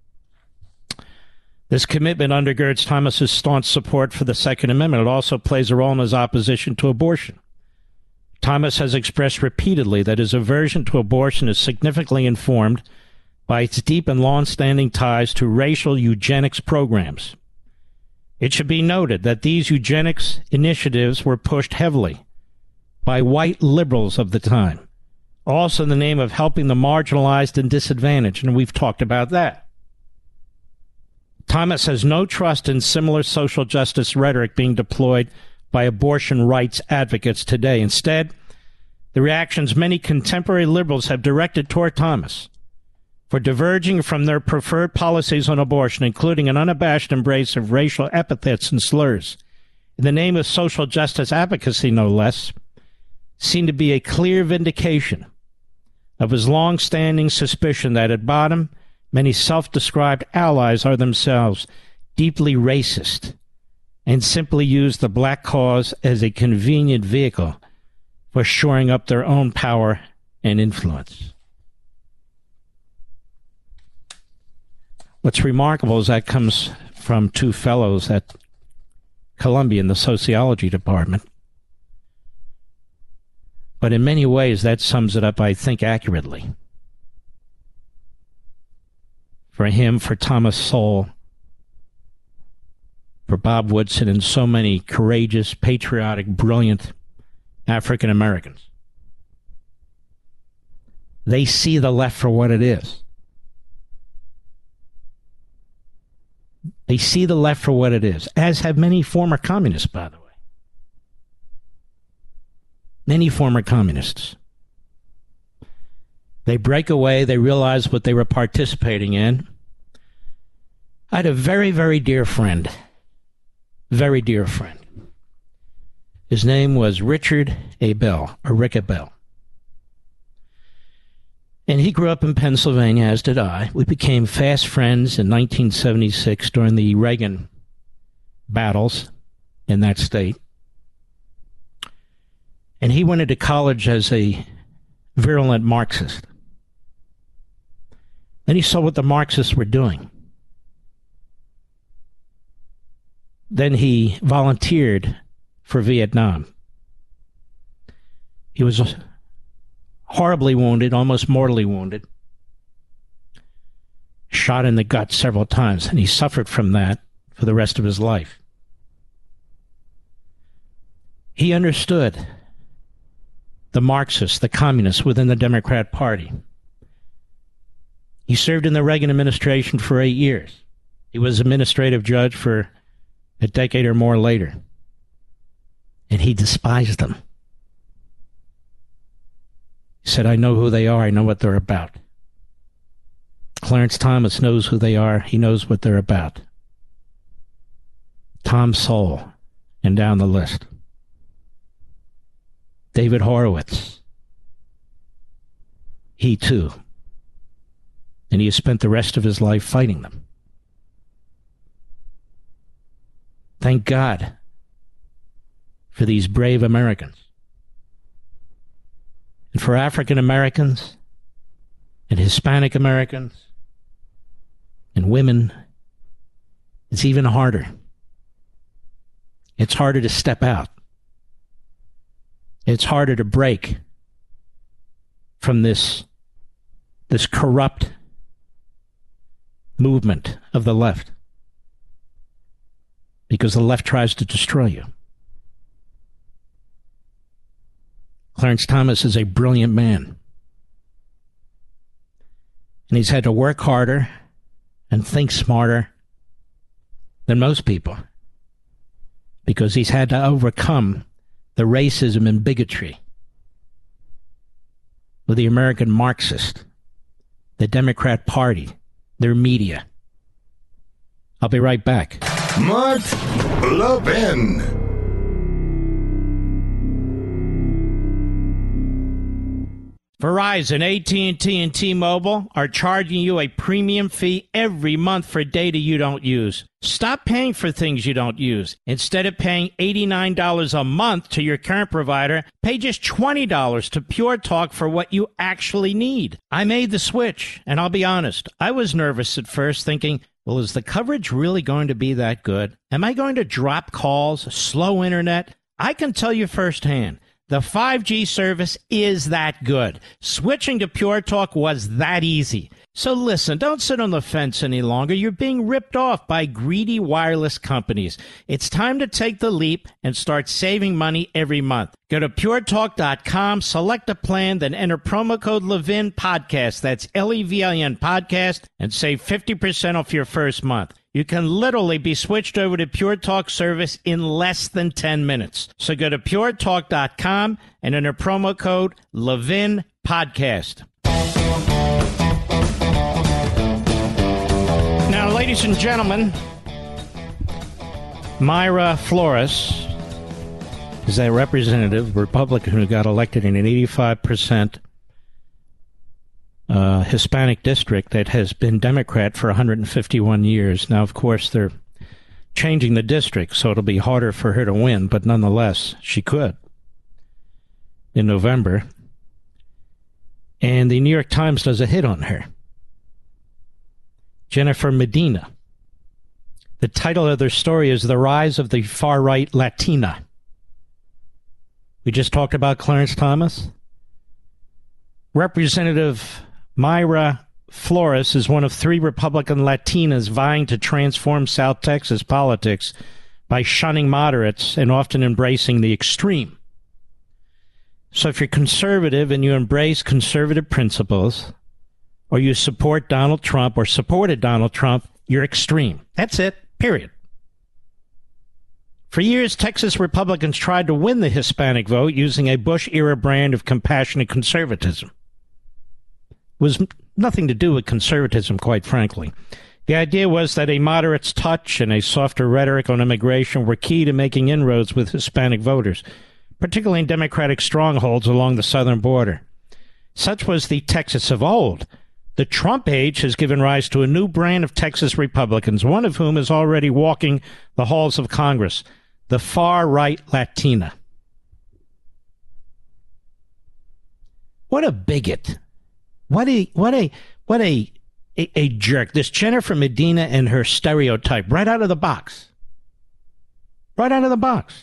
This commitment undergirds Thomas's staunch support for the Second Amendment. It also plays a role in his opposition to abortion. Thomas has expressed repeatedly that his aversion to abortion is significantly informed by its deep and long-standing ties to racial eugenics programs. It should be noted that these eugenics initiatives were pushed heavily by white liberals of the time, also in the name of helping the marginalized and disadvantaged, and we've talked about that. Thomas has no trust in similar social justice rhetoric being deployed by abortion rights advocates today. Instead, the reactions many contemporary liberals have directed toward Thomas for diverging from their preferred policies on abortion, including an unabashed embrace of racial epithets and slurs, in the name of social justice advocacy, no less, seemed to be a clear vindication of his long-standing suspicion that at bottom, many self-described allies are themselves deeply racist and simply use the black cause as a convenient vehicle for shoring up their own power and influence. What's remarkable is that comes from two fellows at Columbia in the sociology department. But in many ways, that sums it up, I think, accurately. For him, for Thomas Sowell, for Bob Woodson, and so many courageous, patriotic, brilliant African Americans. They see the left for what it is. They see the left for what it is, as have many former communists, by the way. Many former communists. They break away, they realize what they were participating in. I had a very, very dear friend, very dear friend. His name was Richard Abel, or Rick Abel. And he grew up in Pennsylvania, as did I. We became fast friends in nineteen seventy-six during the Reagan battles in that state. And he went into college as a virulent Marxist. Then he saw what the Marxists were doing. Then he volunteered for Vietnam. He was horribly wounded, almost mortally wounded, shot in the gut several times, and he suffered from that for the rest of his life. He understood the Marxists, the communists within the Democrat Party. He served in the Reagan administration for eight years. He was administrative judge for a decade or more later. And he despised them. He said, I know who they are. I know what they're about. Clarence Thomas knows who they are. He knows what they're about. Tom Sowell, and down the list. David Horowitz. He too. And he has spent the rest of his life fighting them. Thank God for these brave Americans. And for African Americans and Hispanic Americans and women, it's even harder. It's harder to step out. It's harder to break from this, this corrupt movement of the left, because the left tries to destroy you. Clarence Thomas is a brilliant man. And he's had to work harder and think smarter than most people, because he's had to overcome the racism and bigotry with the American Marxist, the Democrat Party, their media. I'll be right back. Mark Levin. Verizon, A T and T, and T-Mobile are charging you a premium fee every month for data you don't use. Stop paying for things you don't use. Instead of paying eighty-nine dollars a month to your current provider, pay just twenty dollars to Pure Talk for what you actually need. I made the switch, and I'll be honest, I was nervous at first, thinking, well, is the coverage really going to be that good? Am I going to drop calls, slow internet? I can tell you firsthand, the five G service is that good. Switching to Pure Talk was that easy. So listen, don't sit on the fence any longer. You're being ripped off by greedy wireless companies. It's time to take the leap and start saving money every month. Go to pure talk dot com, select a plan, then enter promo code Levin Podcast. That's L E V I N Podcast, and save fifty percent off your first month. You can literally be switched over to Pure Talk service in less than ten minutes. So go to pure talk dot com and enter promo code Levin Podcast. Ladies and gentlemen, Mayra Flores is a representative, Republican, who got elected in an eighty-five percent uh, Hispanic district that has been Democrat for one hundred fifty-one years. Now, of course, they're changing the district, so it'll be harder for her to win, but nonetheless, she could in November. And the New York Times does a hit on her. Jennifer Medina. The title of their story is The Rise of the Far-Right Latina. We just talked about Clarence Thomas. Representative Mayra Flores is one of three Republican Latinas vying to transform South Texas politics by shunning moderates and often embracing the extreme. So if you're conservative and you embrace conservative principles, or you support Donald Trump or supported Donald Trump, you're extreme. That's it, period. For years, Texas Republicans tried to win the Hispanic vote using a Bush-era brand of compassionate conservatism. It was nothing to do with conservatism, quite frankly. The idea was that a moderate's touch and a softer rhetoric on immigration were key to making inroads with Hispanic voters, particularly in Democratic strongholds along the southern border. Such was the Texas of old. The Trump age has given rise to a new brand of Texas Republicans, one of whom is already walking the halls of Congress, the far-right Latina. What a bigot. What a, what a, what a, a, a jerk. This Jennifer Medina and her stereotype, right out of the box. Right out of the box.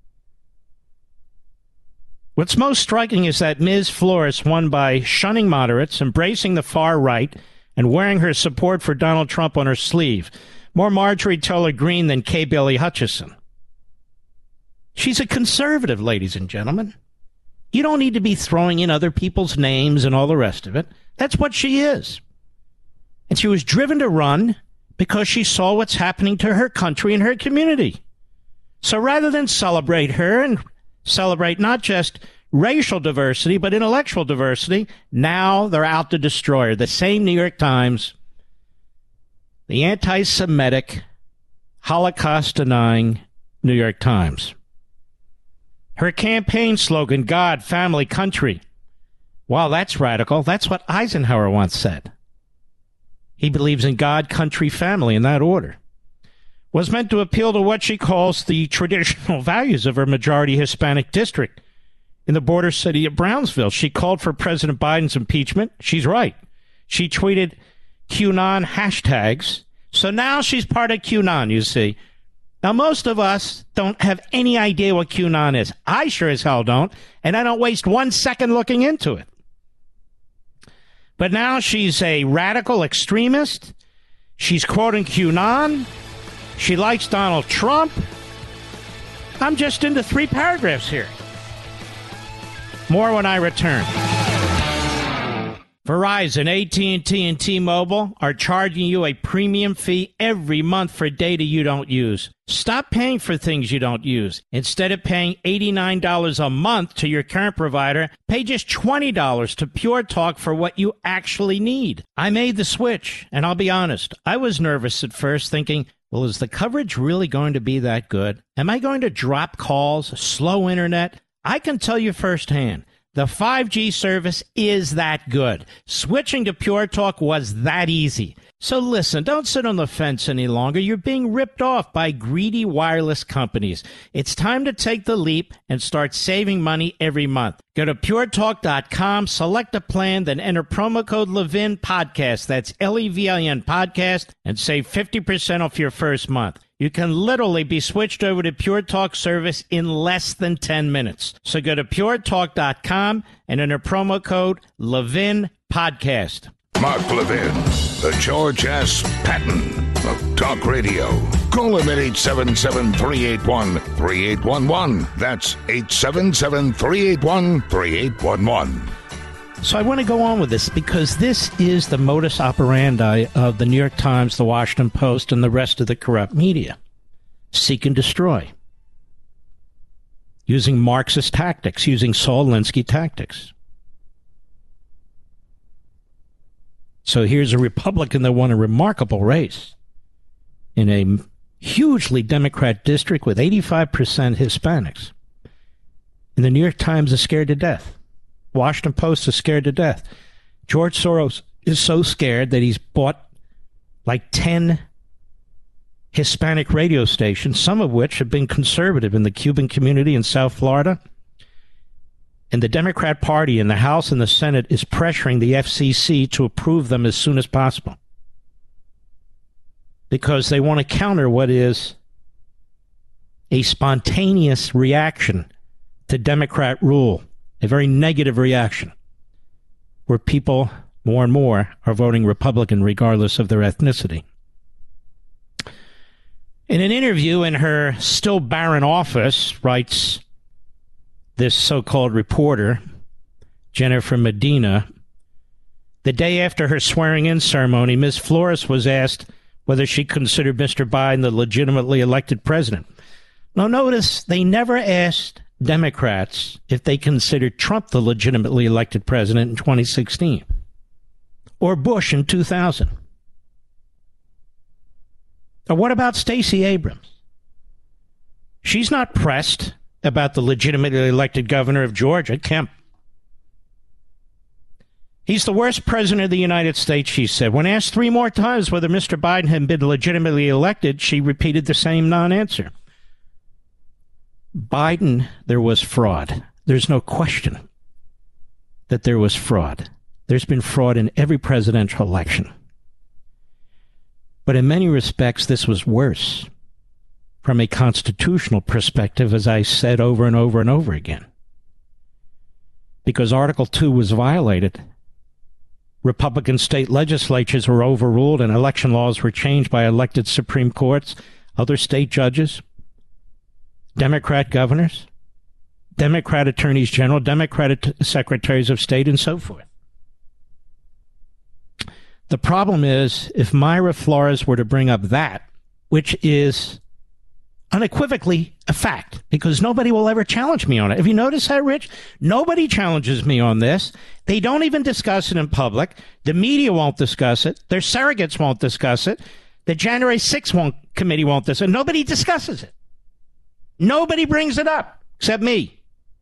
What's most striking is that Miz Flores won by shunning moderates, embracing the far right, and wearing her support for Donald Trump on her sleeve. More Marjorie Taylor Greene than Kay Bailey Hutchison. She's a conservative, ladies and gentlemen. You don't need to be throwing in other people's names and all the rest of it. That's what she is. And she was driven to run because she saw what's happening to her country and her community. So rather than celebrate her and celebrate not just racial diversity, but intellectual diversity, now they're out to destroy her. The same New York Times, the anti-Semitic, Holocaust-denying New York Times. Her campaign slogan, God, family, country. Wow, that's radical. That's what Eisenhower once said. He believes in God, country, family, in that order. Was meant to appeal to what she calls the traditional values of her majority Hispanic district in the border city of Brownsville. She called for President Biden's impeachment. She's right. She tweeted QAnon hashtags. So now she's part of QAnon, you see. Now, most of us don't have any idea what QAnon is. I sure as hell don't, and I don't waste one second looking into it. But now she's a radical extremist. She's quoting QAnon. She likes Donald Trump. I'm just into three paragraphs here. More when I return. Verizon, A T and T, and T-Mobile are charging you a premium fee every month for data you don't use. Stop paying for things you don't use. Instead of paying eighty-nine dollars a month to your current provider, pay just twenty dollars to Pure Talk for what you actually need. I made the switch, and I'll be honest, I was nervous at first, thinking, well, is the coverage really going to be that good? Am I going to drop calls, slow internet? I can tell you firsthand, the five G service is that good. Switching to Pure Talk was that easy. So listen, don't sit on the fence any longer. You're being ripped off by greedy wireless companies. It's time to take the leap and start saving money every month. Go to pure talk dot com, select a plan, then enter promo code Levin Podcast. That's L E V I N Podcast, and save fifty percent off your first month. You can literally be switched over to Pure Talk service in less than ten minutes. So go to pure talk dot com and enter promo code Levin Podcast. Mark Levin, the George S. Patton of Talk Radio. Call him at eight seven seven, three eight one, three eight one one. That's eight seven seven, three eight one, three eight one one. So I want to go on with this because this is the modus operandi of the New York Times, the Washington Post, and the rest of the corrupt media. Seek and destroy. Using Marxist tactics, using Saul Alinsky tactics. So here's a Republican that won a remarkable race in a hugely Democrat district with eighty-five percent Hispanics. And the New York Times is scared to death. Washington Post is scared to death. George Soros is so scared that he's bought like ten Hispanic radio stations, some of which have been conservative in the Cuban community in South Florida. And the Democrat Party in the House and the Senate is pressuring the F C C to approve them as soon as possible, because they want to counter what is a spontaneous reaction to Democrat rule, a very negative reaction, where people more and more are voting Republican regardless of their ethnicity. In an interview in her still barren office, writes this so-called reporter, Jennifer Medina, the day after her swearing-in ceremony, Miz Flores was asked whether she considered Mister Biden the legitimately elected president. Now, notice they never asked Democrats if they considered Trump the legitimately elected president in twenty sixteen or Bush in two thousand. Or what about Stacey Abrams? She's not pressed about the legitimately elected governor of Georgia, Kemp. He's the worst president of the United States, she said. When asked three more times whether Mister Biden had been legitimately elected, she repeated the same non-answer. Biden, there was fraud. There's no question that there was fraud. There's been fraud in every presidential election. But in many respects, this was worse from a constitutional perspective, as I said over and over and over again. Because Article two was violated. Republican state legislatures were overruled and election laws were changed by elected Supreme Courts, other state judges, Democrat governors, Democrat attorneys general, Democrat secretaries of state, and so forth. The problem is, if Myra Flores were to bring up that, which is unequivocally a fact, because nobody will ever challenge me on it. Have you noticed that, Rich? Nobody challenges me on this. They don't even discuss it in public. The media won't discuss it. Their surrogates won't discuss it. The January sixth won't, committee won't discuss it. Nobody discusses it. Nobody brings it up, except me.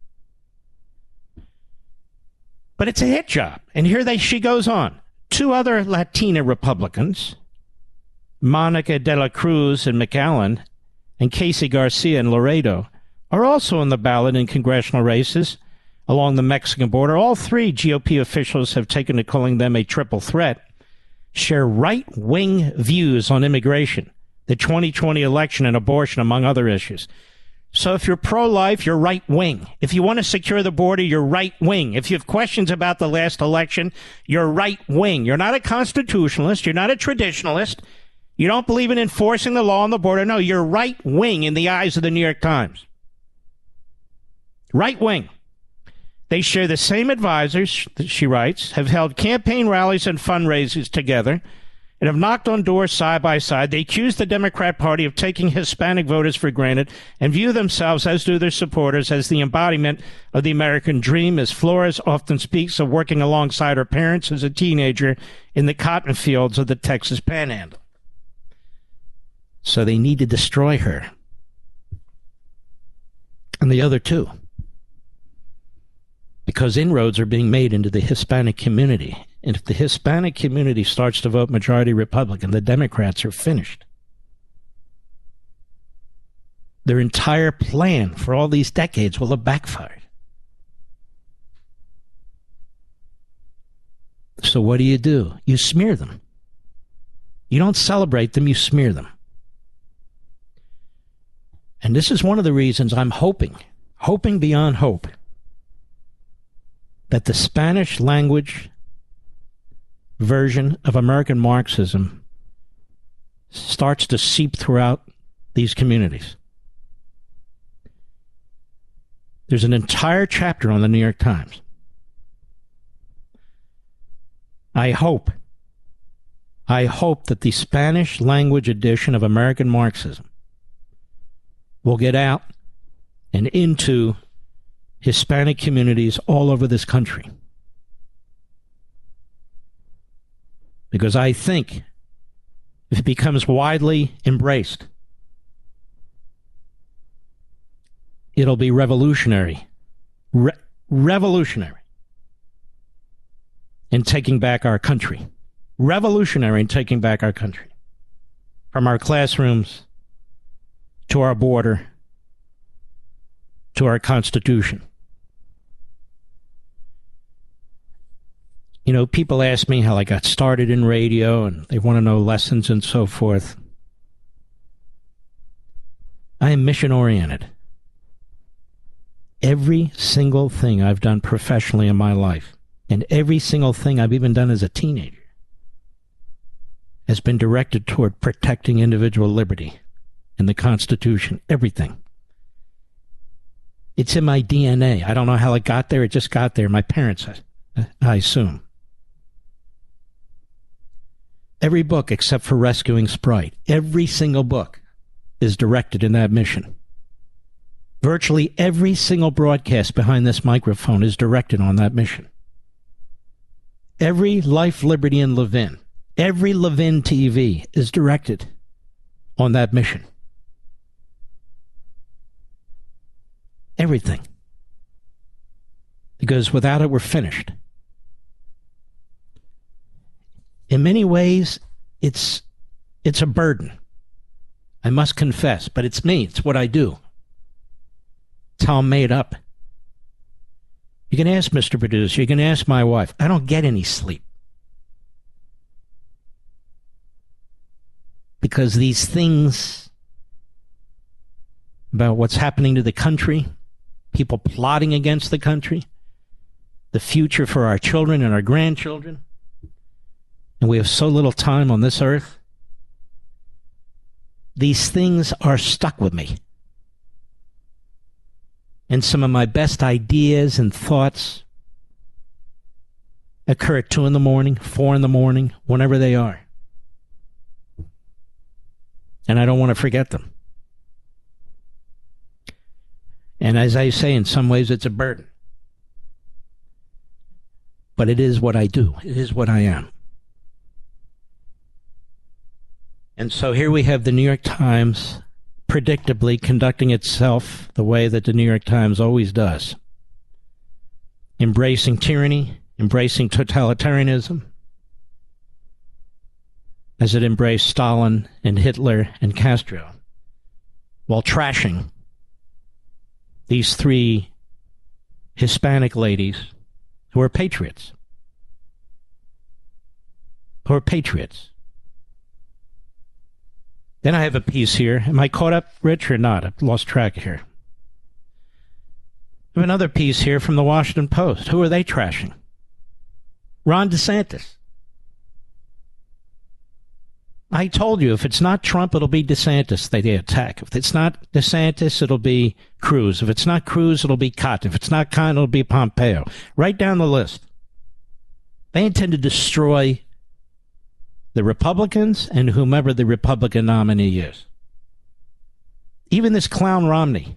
But it's a hit job. And here they, she goes on. Two other Latina Republicans, Monica de la Cruz in McAllen and Casey Garcia in Laredo, are also on the ballot in congressional races along the Mexican border. All three G O P officials have taken to calling them a triple threat, share right-wing views on immigration, the twenty twenty election, and abortion, among other issues. So if you're pro-life, you're right-wing. If you want to secure the border, you're right-wing. If you have questions about the last election, you're right-wing. You're not a constitutionalist. You're not a traditionalist. You don't believe in enforcing the law on the border. No, you're right-wing in the eyes of the New York Times. Right-wing. They share the same advisors, she writes, have held campaign rallies and fundraisers together, and have knocked on doors side by side. They accuse the Democrat Party of taking Hispanic voters for granted and view themselves, as do their supporters, as the embodiment of the American dream, as Flores often speaks of working alongside her parents as a teenager in the cotton fields of the Texas Panhandle. So they need to destroy her. And the other two. Because inroads are being made into the Hispanic community. And if the Hispanic community starts to vote majority Republican, the Democrats are finished. Their entire plan for all these decades will have backfired. So what do you do? You smear them. You don't celebrate them, you smear them. And this is one of the reasons I'm hoping, hoping beyond hope, that the Spanish language version of American Marxism starts to seep throughout these communities. There's an entire chapter on the New York Times. I hope, I hope that the Spanish language edition of American Marxism will get out and into Hispanic communities all over this country. Because I think if it becomes widely embraced, it'll be revolutionary. Re- revolutionary in taking back our country. Revolutionary in taking back our country. From our classrooms to our border to our Constitution. You know, people ask me how I got started in radio, and they want to know lessons and so forth. I am mission-oriented. Every single thing I've done professionally in my life, and every single thing I've even done as a teenager, has been directed toward protecting individual liberty and the Constitution, everything. It's in my D N A. I don't know how it got there. It just got there. My parents, I, I assume. Every book except for Rescuing Sprite, every single book is directed in that mission. Virtually every single broadcast behind this microphone is directed on that mission. Every Life, Liberty, and Levin, every Levin T V is directed on that mission. Everything. Because without it, we're finished. In many ways, it's it's a burden. I must confess, but it's me. It's what I do. It's how I'm made up. You can ask Mister Producer, you can ask my wife. I don't get any sleep. Because these things about what's happening to the country, people plotting against the country, the future for our children and our grandchildren, and we have so little time on this earth, these things are stuck with me. And some of my best ideas and thoughts occur at two in the morning, four in the morning, whenever they are. And I don't want to forget them. And as I say, in some ways it's a burden. But it is what I do. It is what I am. And so here we have the New York Times predictably conducting itself the way that the New York Times always does. Embracing tyranny, embracing totalitarianism, as it embraced Stalin and Hitler and Castro, while trashing these three Hispanic ladies who are patriots. Who are patriots. Then I have a piece here. Am I caught up, Rich, or not? I've lost track here. I have another piece here from the Washington Post. Who are they trashing? Ron DeSantis. I told you, if it's not Trump, it'll be DeSantis they attack. If it's not DeSantis, it'll be Cruz. If it's not Cruz, it'll be Cotton. If it's not Cotton, it'll be Pompeo. Right down the list. They intend to destroy the Republicans and whomever the Republican nominee is. Even this clown Romney,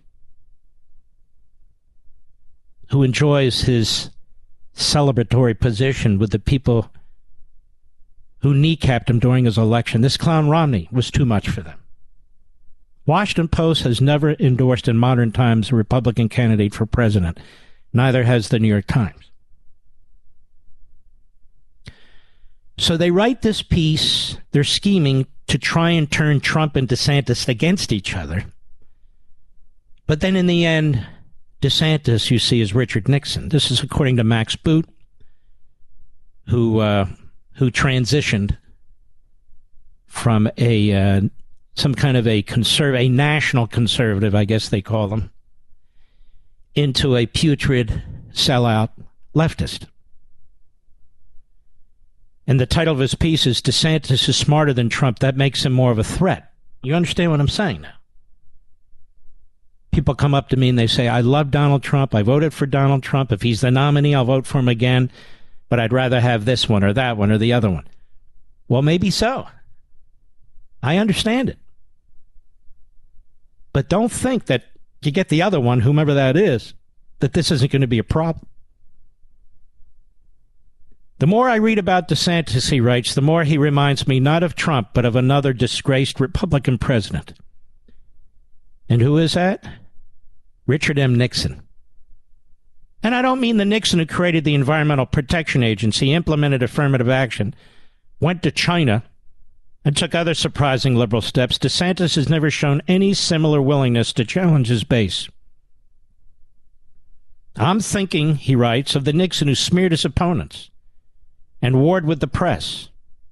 who enjoys his celebratory position with the people who kneecapped him during his election, this clown Romney was too much for them. Washington Post has never endorsed in modern times a Republican candidate for president. Neither has the New York Times. So they write this piece, they're scheming to try and turn Trump and DeSantis against each other. But then in the end, DeSantis, you see, is Richard Nixon. This is according to Max Boot, who uh, who transitioned from a uh, some kind of a conserv- a national conservative, I guess they call them, into a putrid sellout leftist. And the title of his piece is DeSantis is smarter than Trump. That makes him more of a threat. You understand what I'm saying now? People come up to me and they say, I love Donald Trump. I voted for Donald Trump. If he's the nominee, I'll vote for him again. But I'd rather have this one or that one or the other one. Well, maybe so. I understand it. But don't think that you get the other one, whomever that is, that this isn't going to be a problem. The more I read about DeSantis, he writes, the more he reminds me not of Trump, but of another disgraced Republican president. And who is that? Richard M. Nixon. And I don't mean the Nixon who created the Environmental Protection Agency, implemented affirmative action, went to China, and took other surprising liberal steps. DeSantis has never shown any similar willingness to challenge his base. I'm thinking, he writes, of the Nixon who smeared his opponents and warred with the press.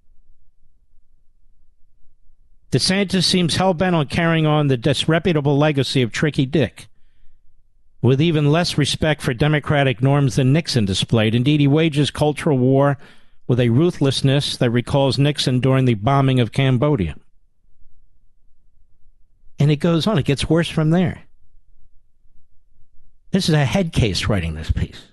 DeSantis seems hell-bent on carrying on the disreputable legacy of Tricky Dick, with even less respect for democratic norms than Nixon displayed. Indeed, he wages cultural war with a ruthlessness that recalls Nixon during the bombing of Cambodia. And it goes on. It gets worse from there. This is a head case writing this piece.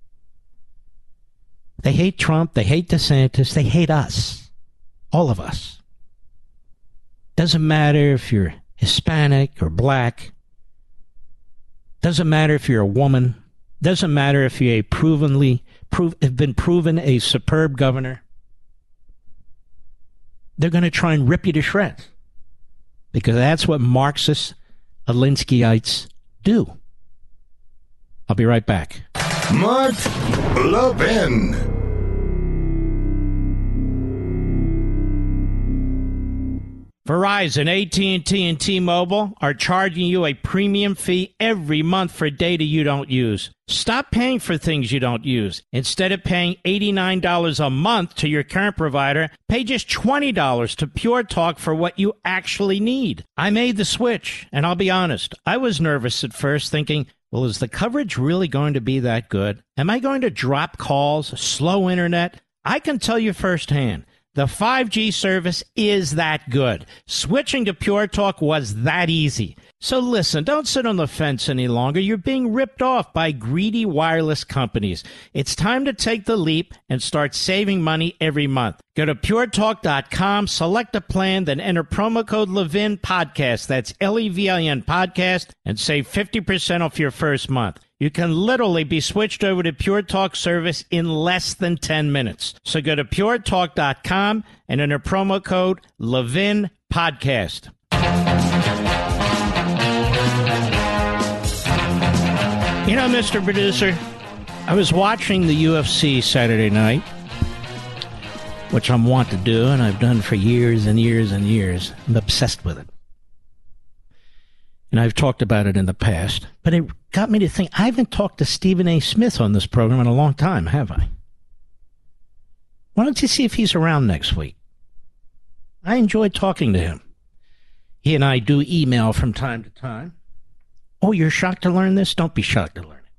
They hate Trump. They hate DeSantis. They hate us. All of us. Doesn't matter if you're Hispanic or black. Doesn't matter if you're a woman. Doesn't matter if you're a provenly, prove, have been proven a superb governor. They're going to try and rip you to shreds. Because that's what Marxist Alinskyites do. I'll be right back. Mark Levin. Verizon, A T and T, and T-Mobile are charging you a premium fee every month for data you don't use. Stop paying for things you don't use. Instead of paying eighty-nine dollars a month to your current provider, pay just twenty dollars to Pure Talk for what you actually need. I made the switch, and I'll be honest, I was nervous at first, thinking, well, is the coverage really going to be that good? Am I going to drop calls, slow internet? I can tell you firsthand, the five G service is that good. Switching to Pure Talk was that easy. So listen, don't sit on the fence any longer. You're being ripped off by greedy wireless companies. It's time to take the leap and start saving money every month. Go to pure talk dot com, select a plan, then enter promo code Levin Podcast. That's L E V I N Podcast, and save fifty percent off your first month. You can literally be switched over to Pure Talk service in less than ten minutes. So go to pure talk dot com and enter promo code Levin Podcast. You know, Mister Producer, I was watching the U F C Saturday night, which I'm wont to do, and I've done for years and years and years. I'm obsessed with it. And I've talked about it in the past, but it got me to think, I haven't talked to Stephen A. Smith on this program in a long time, have I? Why don't you see if he's around next week? I enjoyed talking to him. He and I do email from time to time. Oh, you're shocked to learn this? Don't be shocked to learn it.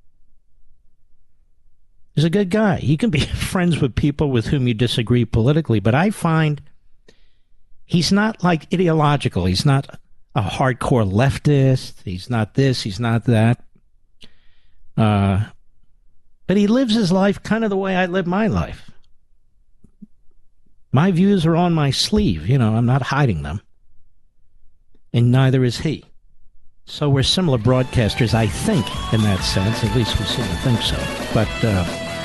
He's a good guy. You can be friends with people with whom you disagree politically, but I find he's not like ideological. He's not a hardcore leftist. He's not this. He's not that. Uh, but he lives his life kind of the way I live my life. My views are on my sleeve. You know, I'm not hiding them. And neither is he. So we're similar broadcasters, I think, in that sense. At least we seem to think so. But uh,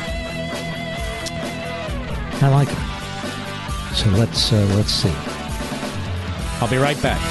I like him. So let's uh, let's see. I'll be right back.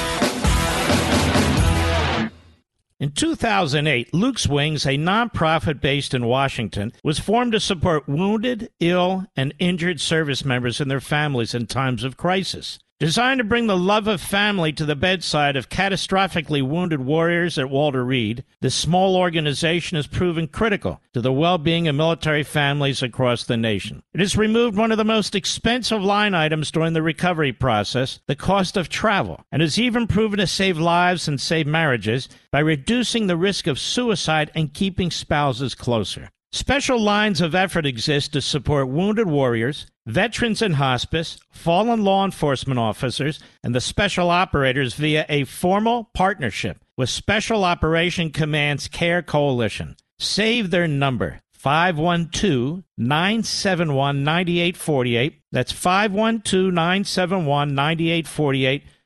In two thousand eight, Luke's Wings, a nonprofit based in Washington, was formed to support wounded, ill, and injured service members and their families in times of crisis. Designed to bring the love of family to the bedside of catastrophically wounded warriors at Walter Reed, this small organization has proven critical to the well-being of military families across the nation. It has removed one of the most expensive line items during the recovery process, the cost of travel, and has even proven to save lives and save marriages by reducing the risk of suicide and keeping spouses closer. Special lines of effort exist to support wounded warriors, veterans in hospice, fallen law enforcement officers, and the special operators via a formal partnership with Special Operation Command's CARE Coalition. Save their number, five one two, nine seven one, nine eight four eight. That's five one two, nine seven one, nine eight four eight.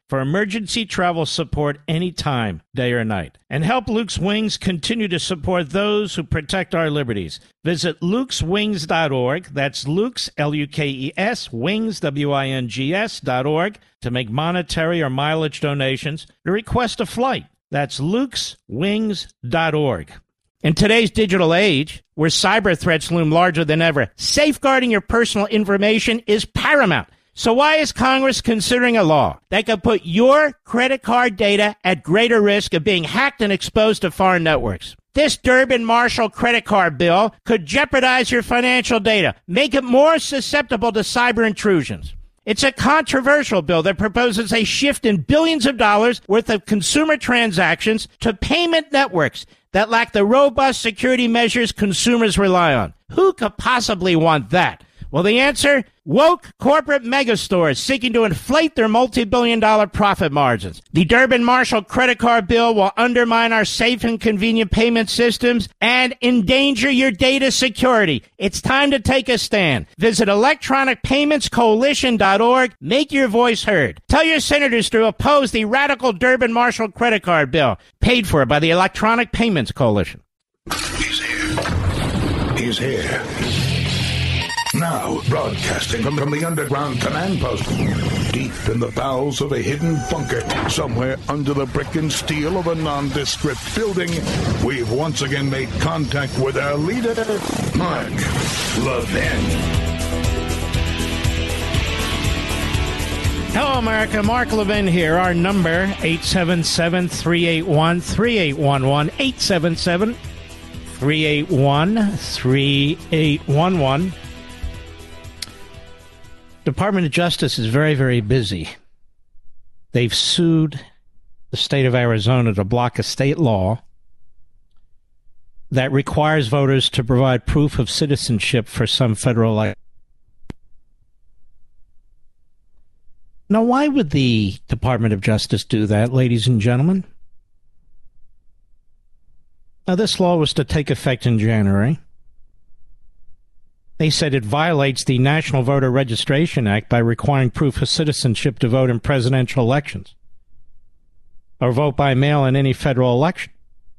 for emergency travel support anytime, day or night. And help Luke's Wings continue to support those who protect our liberties. Visit lukes wings dot org. That's Luke's, L U K E S, Wings, W I N G S, dot org, to make monetary or mileage donations or request a flight. That's lukes wings dot org. In today's digital age, where cyber threats loom larger than ever, safeguarding your personal information is paramount. So why is Congress considering a law that could put your credit card data at greater risk of being hacked and exposed to foreign networks? This Durbin-Marshall credit card bill could jeopardize your financial data, make it more susceptible to cyber intrusions. It's a controversial bill that proposes a shift in billions of dollars worth of consumer transactions to payment networks that lack the robust security measures consumers rely on. Who could possibly want that? Well, the answer? Woke corporate megastores seeking to inflate their multi-billion dollar profit margins. The Durbin-Marshall credit card bill will undermine our safe and convenient payment systems and endanger your data security. It's time to take a stand. Visit electronic payments coalition dot org. Make your voice heard. Tell your senators to oppose the radical Durbin-Marshall credit card bill, paid for by the Electronic Payments Coalition. He's here. He's here. Now, broadcasting from, from the underground command post, deep in the bowels of a hidden bunker, somewhere under the brick and steel of a nondescript building, we've once again made contact with our leader, Mark Levin. Hello, America. Mark Levin here. Our number, eight seven seven, three eight one, three eight one one, eight seven seven, three eight one, three eight one one. Department of Justice is very, very busy. They've sued the state of Arizona to block a state law that requires voters to provide proof of citizenship for some federal election. Now, why would the Department of Justice do that, ladies and gentlemen? Now, this law was to take effect in January. They said it violates the National Voter Registration Act by requiring proof of citizenship to vote in presidential elections or vote by mail in any federal election.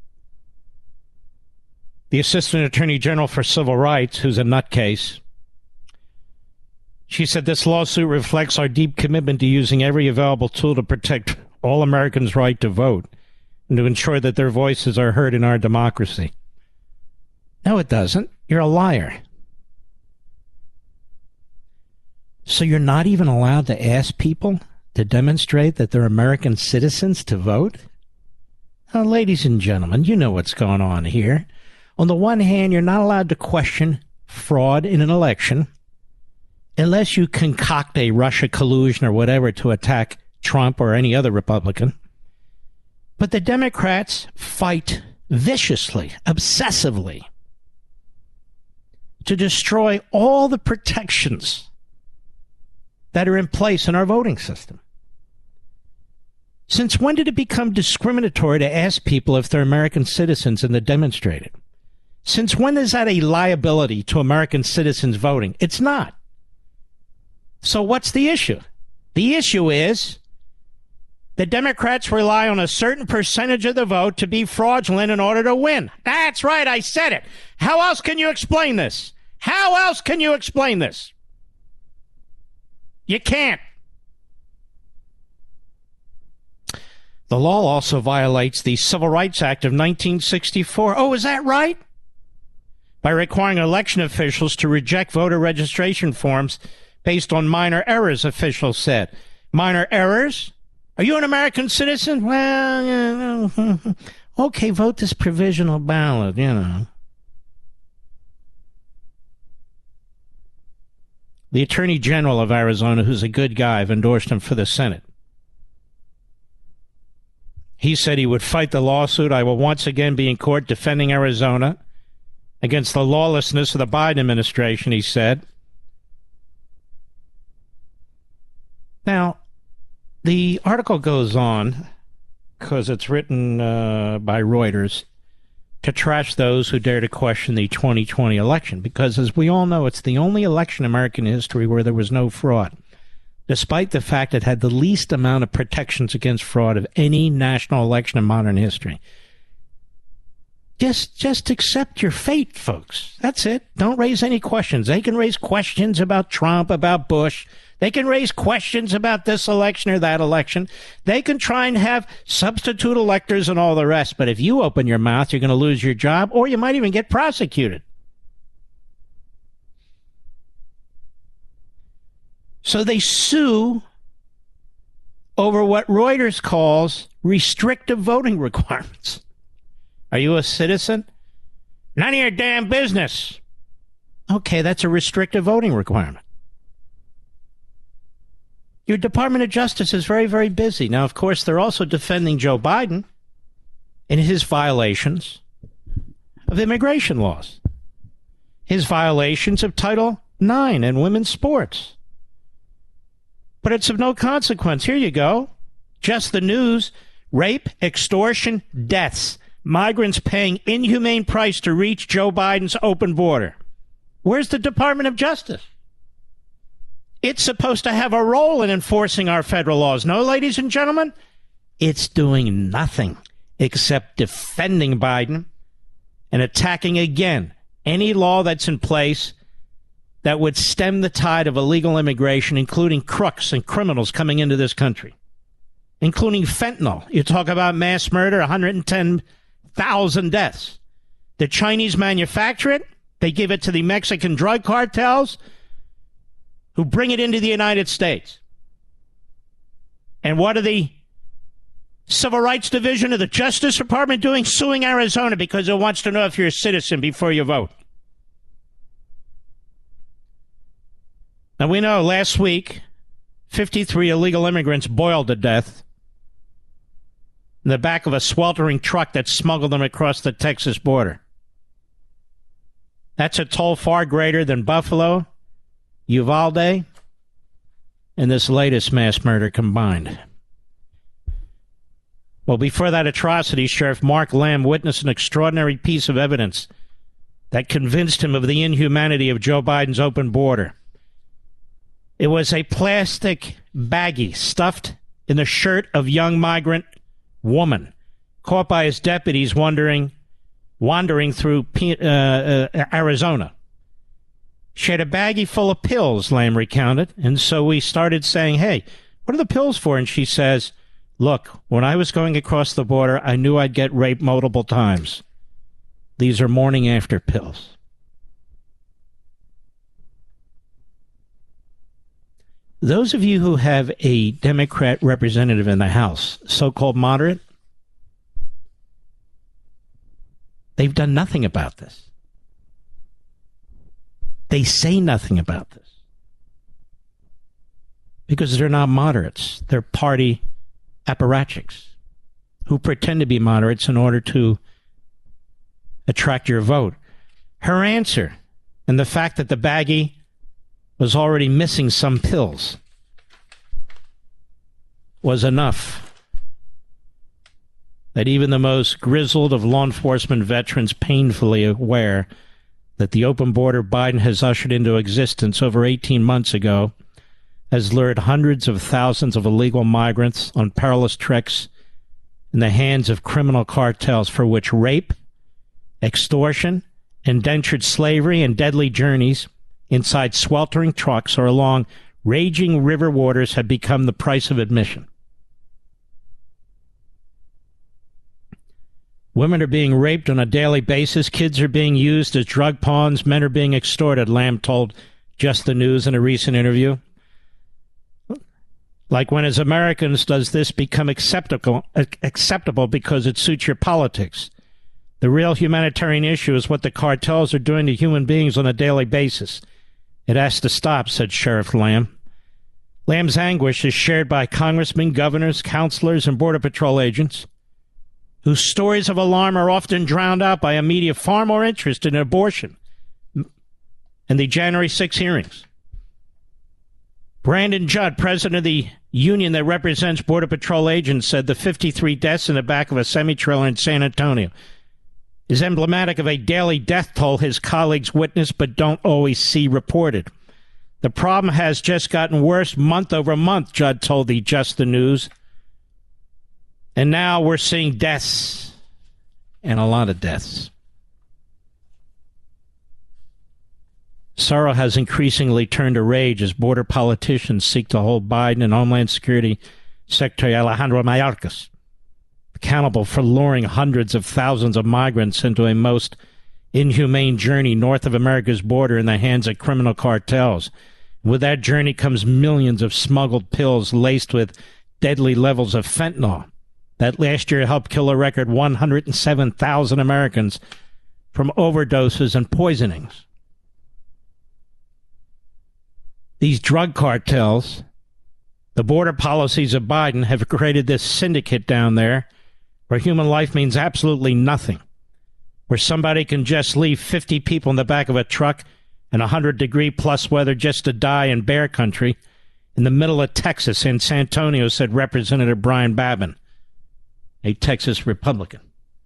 The Assistant Attorney General for Civil Rights, who's a nutcase, she said this lawsuit reflects our deep commitment to using every available tool to protect all Americans' right to vote and to ensure that their voices are heard in our democracy. No, it doesn't. You're a liar. So you're not even allowed to ask people to demonstrate that they're American citizens to vote? Now, ladies and gentlemen, you know what's going on here. On the one hand, you're not allowed to question fraud in an election unless you concoct a Russia collusion or whatever to attack Trump or any other Republican. But the Democrats fight viciously, obsessively, to destroy all the protections that are in place in our voting system. Since when did it become discriminatory to ask people if they're American citizens and to demonstrate it? Since when is that a liability to American citizens voting? It's not. So what's the issue? The issue is the Democrats rely on a certain percentage of the vote to be fraudulent in order to win. That's right, I said it. How else can you explain this? How else can you explain this? You can't. The law also violates the Civil Rights Act of nineteen sixty-four. Oh, is that right? By requiring election officials to reject voter registration forms based on minor errors, officials said. Minor errors? Are you an American citizen? Well, you know, okay, vote this provisional ballot, you know. The Attorney General of Arizona, who's a good guy, I've endorsed him for the Senate. He said he would fight the lawsuit. I will once again be in court defending Arizona against the lawlessness of the Biden administration, he said. Now, the article goes on, because it's written uh, by Reuters, to trash those who dare to question the twenty twenty election, because as we all know, it's the only election in American history where there was no fraud. despite the fact it had the least amount of protections against fraud of any national election in modern history. Just, just accept your fate, folks. That's it. Don't raise any questions. They can raise questions about Trump, about Bush. They can raise questions about this election or that election. They can try and have substitute electors and all the rest. But if you open your mouth, you're going to lose your job, or you might even get prosecuted. So they sue over what Reuters calls restrictive voting requirements. Are you a citizen? None of your damn business. Okay, that's a restrictive voting requirement. Your Department of Justice is very, very busy. Now, of course, they're also defending Joe Biden in his violations of immigration laws, his violations of Title nine and women's sports. But it's of no consequence. Here you go. Just the news. Rape, extortion, deaths. Migrants paying inhumane price to reach Joe Biden's open border. Where's the Department of Justice? It's supposed to have a role in enforcing our federal laws. No, ladies and gentlemen, it's doing nothing except defending Biden and attacking again any law that's in place that would stem the tide of illegal immigration, including crooks and criminals coming into this country, including fentanyl. You talk about mass murder, one hundred ten thousand deaths. The Chinese manufacture it. They give it to the Mexican drug cartels who bring it into the United States. And what are the Civil Rights Division of the Justice Department doing? Suing Arizona because it wants to know if you're a citizen before you vote. Now, we know last week, fifty-three illegal immigrants boiled to death in the back of a sweltering truck that smuggled them across the Texas border. That's a toll far greater than Buffalo, Uvalde, and this latest mass murder combined. Well, before that atrocity, Sheriff Mark Lamb witnessed an extraordinary piece of evidence that convinced him of the inhumanity of Joe Biden's open border. It was a plastic baggie stuffed in the shirt of young migrant woman caught by his deputies wandering, wandering through uh, uh, Arizona. She had a baggie full of pills, Lamb recounted, and so we started saying, hey, what are the pills for? And she says, look, when I was going across the border, I knew I'd get raped multiple times. These are morning after pills. Those of you who have a Democrat representative in the House, so-called moderate, they've done nothing about this. They say nothing about this because they're not moderates. They're party apparatchiks who pretend to be moderates in order to attract your vote. Her answer, and the fact that the baggie was already missing some pills, was enough that even the most grizzled of law enforcement veterans, painfully aware that the open border Biden has ushered into existence over eighteen months ago has lured hundreds of thousands of illegal migrants on perilous treks in the hands of criminal cartels for which rape, extortion, indentured slavery, and deadly journeys inside sweltering trucks or along raging river waters have become the price of admission. Women are being raped on a daily basis. Kids are being used as drug pawns. Men are being extorted, Lamb told Just the News in a recent interview. Like, when as Americans does this become acceptable, acceptable because it suits your politics? The real humanitarian issue is what the cartels are doing to human beings on a daily basis. It has to stop, said Sheriff Lamb. Lamb's anguish is shared by congressmen, governors, counselors, and Border Patrol agents, whose stories of alarm are often drowned out by a media far more interested in abortion and the January sixth hearings. Brandon Judd, president of the union that represents Border Patrol agents, said the fifty-three deaths in the back of a semi-trailer in San Antonio is emblematic of a daily death toll his colleagues witness but don't always see reported. The problem has just gotten worse month over month, Judd told the Just the News. And now we're seeing deaths, and a lot of deaths. Sorrow has increasingly turned to rage as border politicians seek to hold Biden and Homeland Security Secretary Alejandro Mayorkas accountable for luring hundreds of thousands of migrants into a most inhumane journey north of America's border in the hands of criminal cartels. With that journey comes millions of smuggled pills laced with deadly levels of fentanyl that last year helped kill a record one hundred seven thousand Americans from overdoses and poisonings. These drug cartels, the border policies of Biden, have created this syndicate down there where human life means absolutely nothing, where somebody can just leave fifty people in the back of a truck in one hundred degree plus weather just to die in bear country in the middle of Texas in San Antonio, said Representative Brian Babin, a Texas Republican.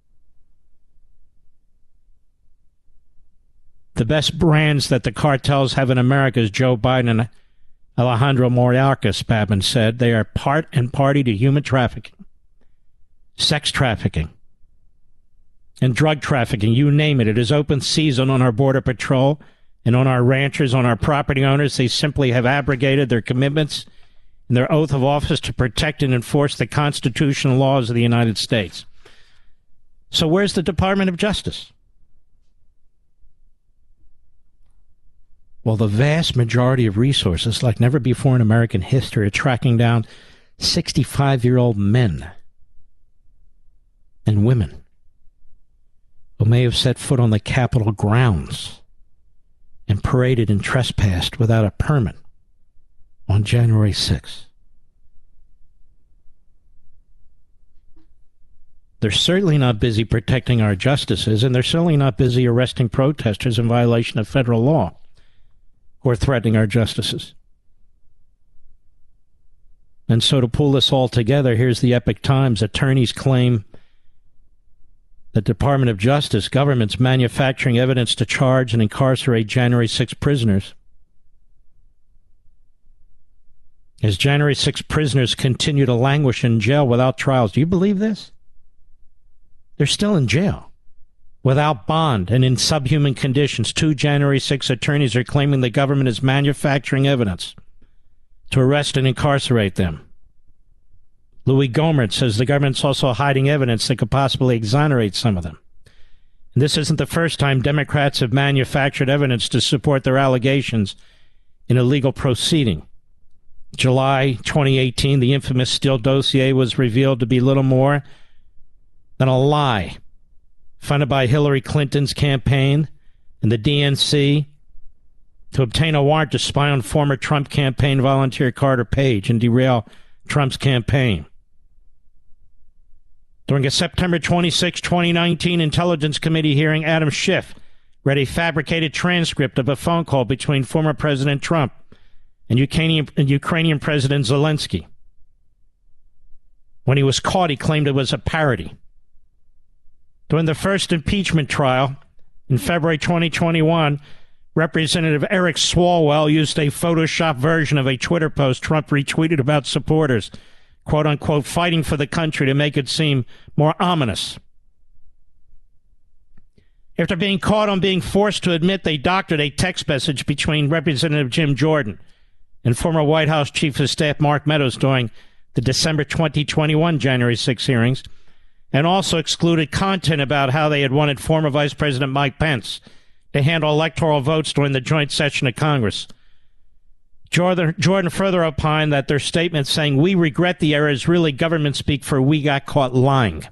The best brands that the cartels have in America is Joe Biden and Alejandro Mayorkas, Babin said. They are part and party to human trafficking, sex trafficking, and drug trafficking. You name it. It is open season on our Border Patrol and on our ranchers, on our property owners. They simply have abrogated their commitments and their oath of office to protect and enforce the constitutional laws of the United States. So where's the Department of Justice? Well, the vast majority of resources, like never before in American history, are tracking down sixty-five-year-old men and women who may have set foot on the Capitol grounds and paraded and trespassed without a permit on January sixth. They're certainly not busy protecting our justices, and they're certainly not busy arresting protesters in violation of federal law who are threatening our justices. And so to pull this all together, here's the Epoch Times. Attorneys claim the Department of Justice, government's manufacturing evidence to charge and incarcerate January sixth prisoners. As January sixth prisoners continue to languish in jail without trials. Do you believe this? They're still in jail without bond and in subhuman conditions. Two January sixth attorneys are claiming the government is manufacturing evidence to arrest and incarcerate them. Louis Gohmert says the government's also hiding evidence that could possibly exonerate some of them. And this isn't the first time Democrats have manufactured evidence to support their allegations in a legal proceeding. July twenty eighteen, the infamous Steele dossier was revealed to be little more than a lie funded by Hillary Clinton's campaign and the D N C to obtain a warrant to spy on former Trump campaign volunteer Carter Page and derail Trump's campaign. During a September twenty-sixth, twenty nineteen Intelligence Committee hearing, Adam Schiff read a fabricated transcript of a phone call between former President Trump and Ukrainian, and Ukrainian President Zelensky. When he was caught, he claimed it was a parody. During the first impeachment trial in February twenty twenty-one, Representative Eric Swalwell used a Photoshop version of a Twitter post Trump retweeted about supporters, quote-unquote, fighting for the country to make it seem more ominous. After being caught on being forced to admit they doctored a text message between Representative Jim Jordan and former White House Chief of Staff Mark Meadows during the December twenty twenty-one January sixth hearings, and also excluded content about how they had wanted former Vice President Mike Pence to handle electoral votes during the joint session of Congress. Jordan, Jordan further opined that their statement saying, "We regret the error," is really government speak for "we got caught lying."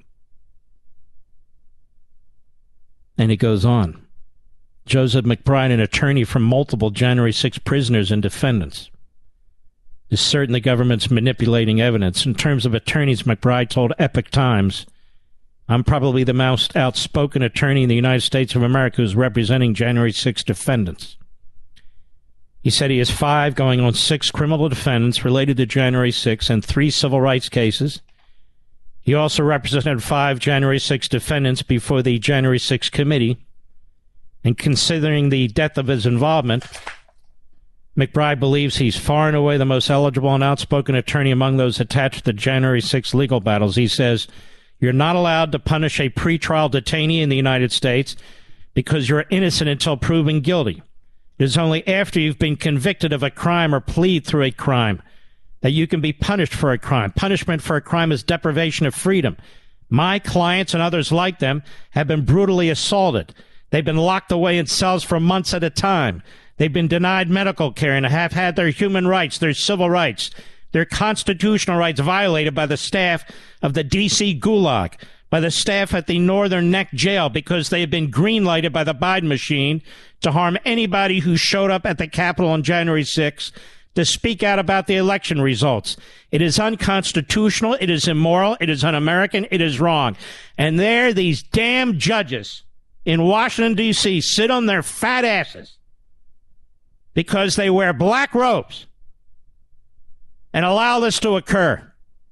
And it goes on. Joseph McBride, an attorney from multiple January sixth prisoners and defendants, is certain the government's manipulating evidence. In terms of attorneys, McBride told Epoch Times, "I'm probably the most outspoken attorney in the United States of America who's representing January sixth defendants." He said he has five, going on six criminal defendants related to January sixth and three civil rights cases. He also represented five January sixth defendants before the January sixth committee. And considering the depth of his involvement, McBride believes he's far and away the most eligible and outspoken attorney among those attached to the January sixth legal battles. He says, you're not allowed to punish a pretrial detainee in the United States because you're innocent until proven guilty. It is only after you've been convicted of a crime or plead through a crime that you can be punished for a crime. Punishment for a crime is deprivation of freedom. My clients and others like them have been brutally assaulted. They've been locked away in cells for months at a time. They've been denied medical care and have had their human rights, their civil rights, their constitutional rights violated by the staff of the D C Gulag, by the staff at the Northern Neck Jail, because they have been green-lighted by the Biden machine to harm anybody who showed up at the Capitol on January sixth to speak out about the election results. It is unconstitutional. It is immoral. It is un-American. It is wrong. And there, these damn judges in Washington, D C sit on their fat asses because they wear black robes and allow this to occur.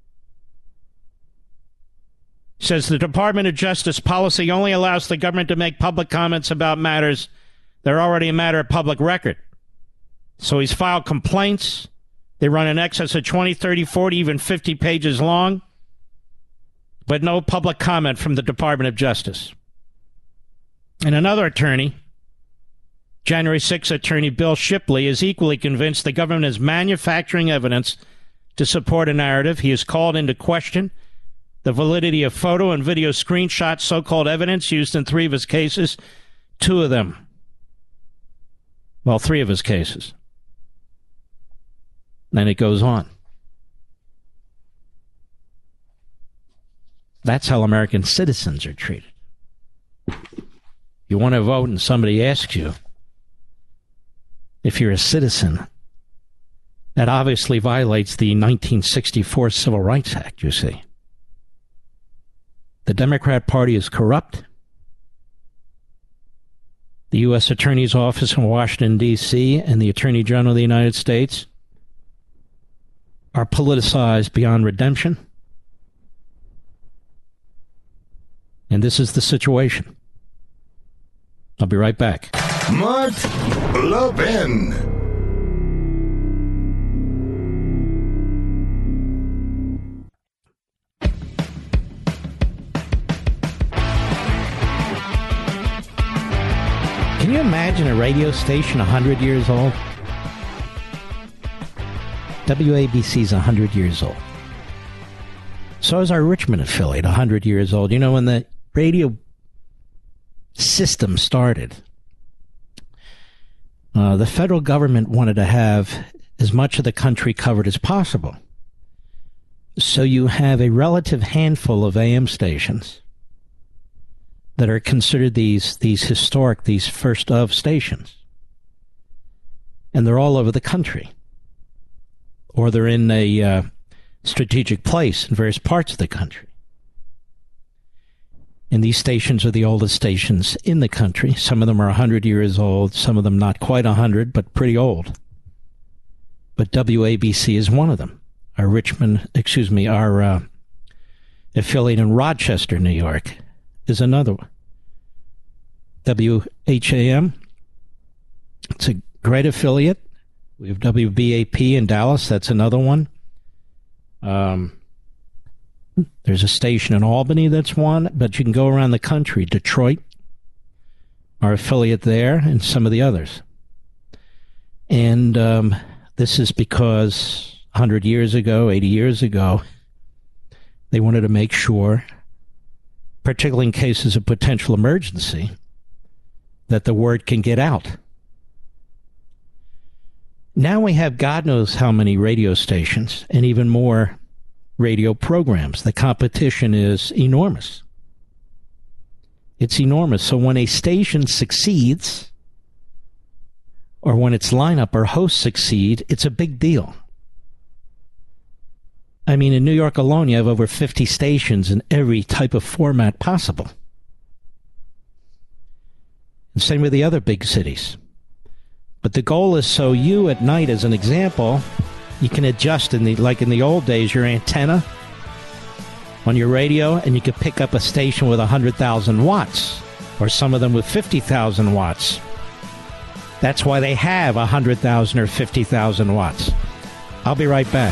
Says the Department of Justice policy only allows the government to make public comments about matters that are already a matter of public record. So he's filed complaints. They run in excess of twenty, thirty, forty, even fifty pages long, but no public comment from the Department of Justice. And another attorney, January sixth attorney Bill Shipley, is equally convinced the government is manufacturing evidence to support a narrative. He has called into question the validity of photo and video screenshots, so-called evidence used in three of his cases, two of them. Well, three of his cases. And it goes on. That's how American citizens are treated. You want to vote and somebody asks you if you're a citizen, that obviously violates the nineteen sixty-four Civil Rights Act, you see. The Democrat Party is corrupt. The U S Attorney's Office in Washington, D C and the Attorney General of the United States are politicized beyond redemption. And this is the situation. I'll be right back. Mark Levin. Can you imagine a radio station one hundred years old? W A B C's one hundred years old. So is our Richmond affiliate, one hundred years old. You know, when the radio system started, uh, the federal government wanted to have as much of the country covered as possible. So you have a relative handful of A M stations that are considered these these historic, these first of stations. And they're all over the country. Or they're in a uh, strategic place in various parts of the country. And these stations are the oldest stations in the country. Some of them are one hundred years old, some of them not quite one hundred, but pretty old. But W A B C is one of them. Our Richmond, excuse me, our uh, affiliate in Rochester, New York, is another one. W H A M, it's a great affiliate. We have W B A P in Dallas, that's another one. Um, there's a station in Albany that's one, but you can go around the country. Detroit, our affiliate there, and some of the others. And um, this is because one hundred years ago, eighty years ago, they wanted to make sure, particularly in cases of potential emergency, that the word can get out. Now we have God knows how many radio stations and even more radio programs. The competition is enormous. It's enormous. So when a station succeeds, or when its lineup or hosts succeed, it's a big deal. I mean, in New York alone, you have over fifty stations in every type of format possible. And same with the other big cities. But the goal is so you at night, as an example, you can adjust in the, like in the old days, your antenna on your radio, and you could pick up a station with one hundred thousand watts, or some of them with fifty thousand watts. That's why they have one hundred thousand or fifty thousand watts. I'll be right back.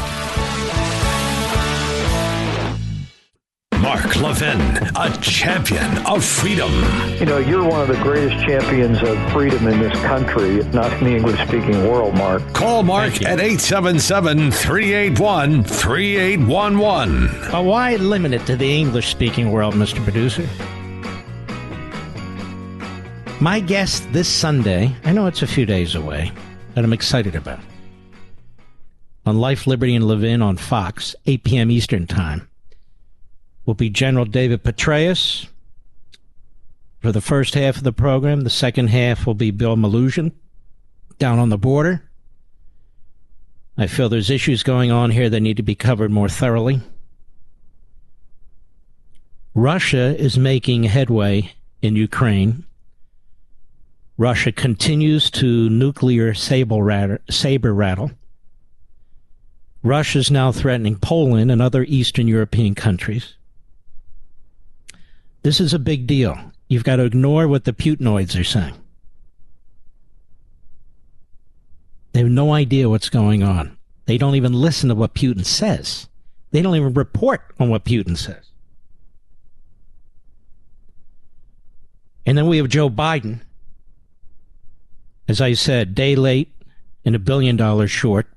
Mark Levin, a champion of freedom. You know, you're one of the greatest champions of freedom in this country, if not in the English-speaking world, Mark. Call Mark at eight seven seven, three eight one, three eight one one. Well, why limit it to the English-speaking world, Mister Producer? My guest this Sunday, I know it's a few days away, but I'm excited about it. On Life, Liberty, and Levin on Fox, eight p.m. Eastern Time, will be General David Petraeus for the first half of the program. The second half will be Bill Melugin down on the border. I feel there's issues going on here that need to be covered more thoroughly. Russia is making headway in Ukraine. Russia continues to nuclear saber rattle. Saber rattle. Russia is now threatening Poland and other Eastern European countries. This is a big deal. You've got to ignore what the Putinoids are saying. They have no idea what's going on. They don't even listen to what Putin says. They don't even report on what Putin says. And then we have Joe Biden. As I said, day late and a billion dollars short.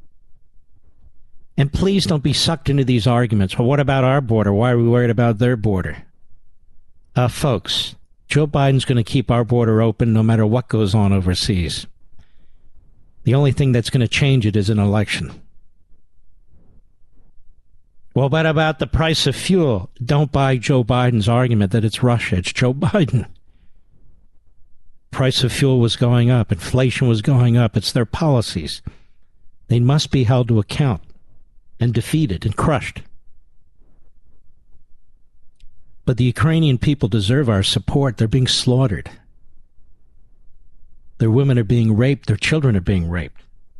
And please don't be sucked into these arguments. Well, what about our border? Why are we worried about their border? Uh, folks, Joe Biden's going to keep our border open no matter what goes on overseas. The only thing that's going to change it is an election. Well, what about the price of fuel? Don't buy Joe Biden's argument that it's Russia. It's Joe Biden. Price of fuel was going up. Inflation was going up. It's their policies. They must be held to account and defeated and crushed. But the Ukrainian people deserve our support. They're being slaughtered. Their women are being raped. Their children are being raped.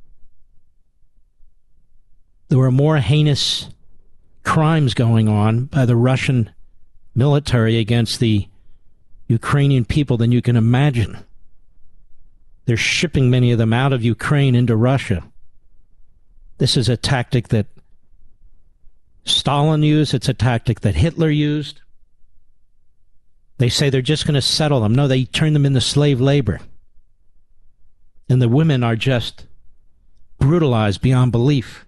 There were more heinous crimes going on by the Russian military against the Ukrainian people than you can imagine. They're shipping many of them out of Ukraine into Russia. This is a tactic that Stalin used. It's a tactic that Hitler used. They say they're just going to settle them. No, they turn them into slave labor. And the women are just brutalized beyond belief.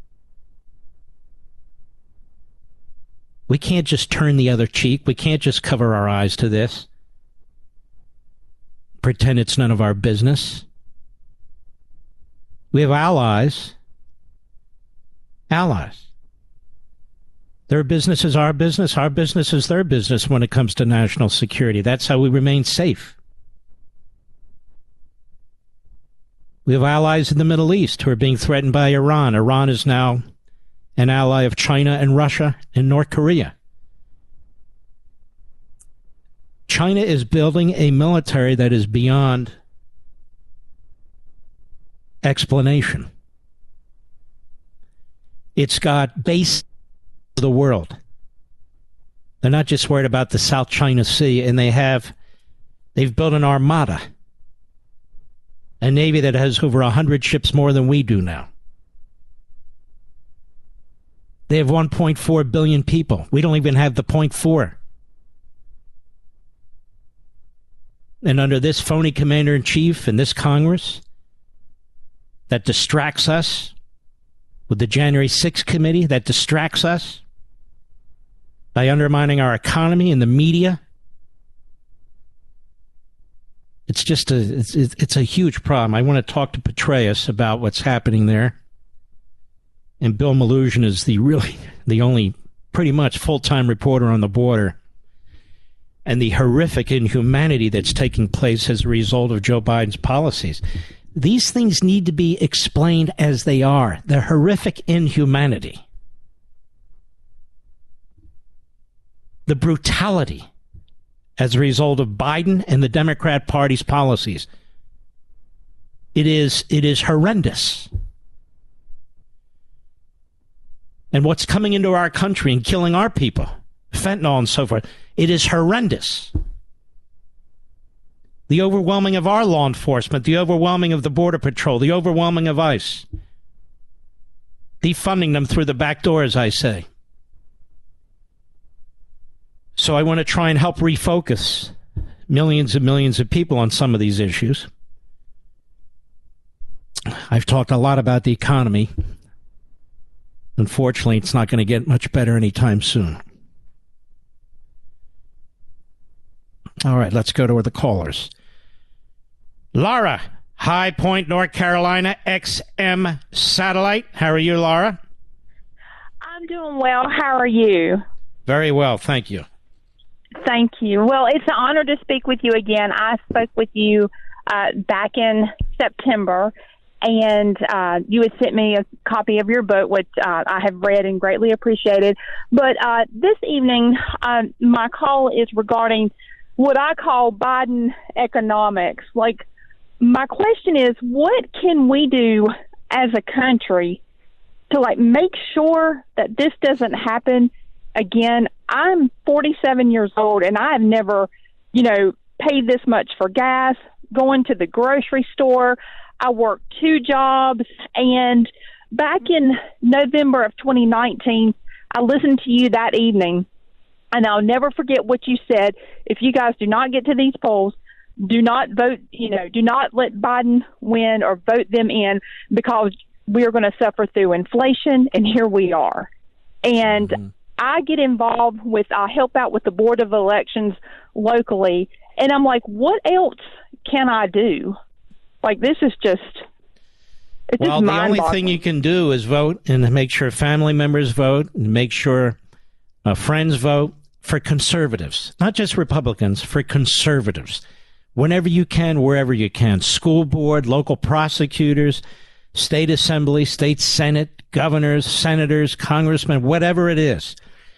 We can't just turn the other cheek. We can't just cover our eyes to this. Pretend it's none of our business. We have allies. Allies. Their business is our business. Our business is their business when it comes to national security. That's how we remain safe. We have allies in the Middle East who are being threatened by Iran. Iran is now an ally of China and Russia and North Korea. China is building a military that is beyond explanation. It's got base of the world. They're not just worried about the South China Sea, and they have they've built an armada, a navy that has over one hundred ships more than we do now. They have one point four billion people. We don't even have the point four. And under this phony commander-in-chief and this Congress that distracts us with the January sixth committee, that distracts us by undermining our economy and the media, it's just a it's, it's a huge problem. I want to talk to Petraeus about what's happening there. And Bill Melugin is the really the only pretty much full-time reporter on the border. And the horrific inhumanity that's taking place as a result of Joe Biden's policies. These things need to be explained as they are. The horrific inhumanity. The brutality as a result of Biden and the Democrat Party's policies. It is, it is horrendous. And what's coming into our country and killing our people, fentanyl and so forth, it is horrendous. the overwhelming of our law enforcement, the overwhelming of the Border Patrol, the overwhelming of ICE. Defunding them through the back door, as I say. So I want to try and help refocus millions and millions of people on some of these issues. I've talked a lot about the economy. Unfortunately, it's not going to get much better anytime soon. All right, let's go to the callers. Laura, High Point, North Carolina, X M Satellite. How are you, Laura? I'm doing well. How are you? Very well, thank you. Thank you. Well, it's an honor to speak with you again. I spoke with you uh, back in September, and uh, you had sent me a copy of your book, which uh, I have read and greatly appreciated. But uh, this evening, uh, my call is regarding what I call Biden economics. Like, my question is, what can we do as a country to, like, make sure that this doesn't happen again? I'm forty-seven years old, and I have never, you know, paid this much for gas, going to the grocery store. I work two jobs, and back in November of twenty nineteen, I listened to you that evening, and I'll never forget what you said. If you guys do not get to these polls, do not vote, you know, do not let Biden win or vote them in, because we are going to suffer through inflation, and here we are. And mm-hmm. I get involved with, I help out with the Board of Elections locally, and I'm like, what else can I do? Like, this is just, it's well, just the only thing you can do is vote and make sure family members vote and make sure uh, friends vote for conservatives, not just Republicans, for conservatives. Whenever you can, wherever you can. School board, local prosecutors, state assembly, state senate, governors, senators, congressmen, whatever it is.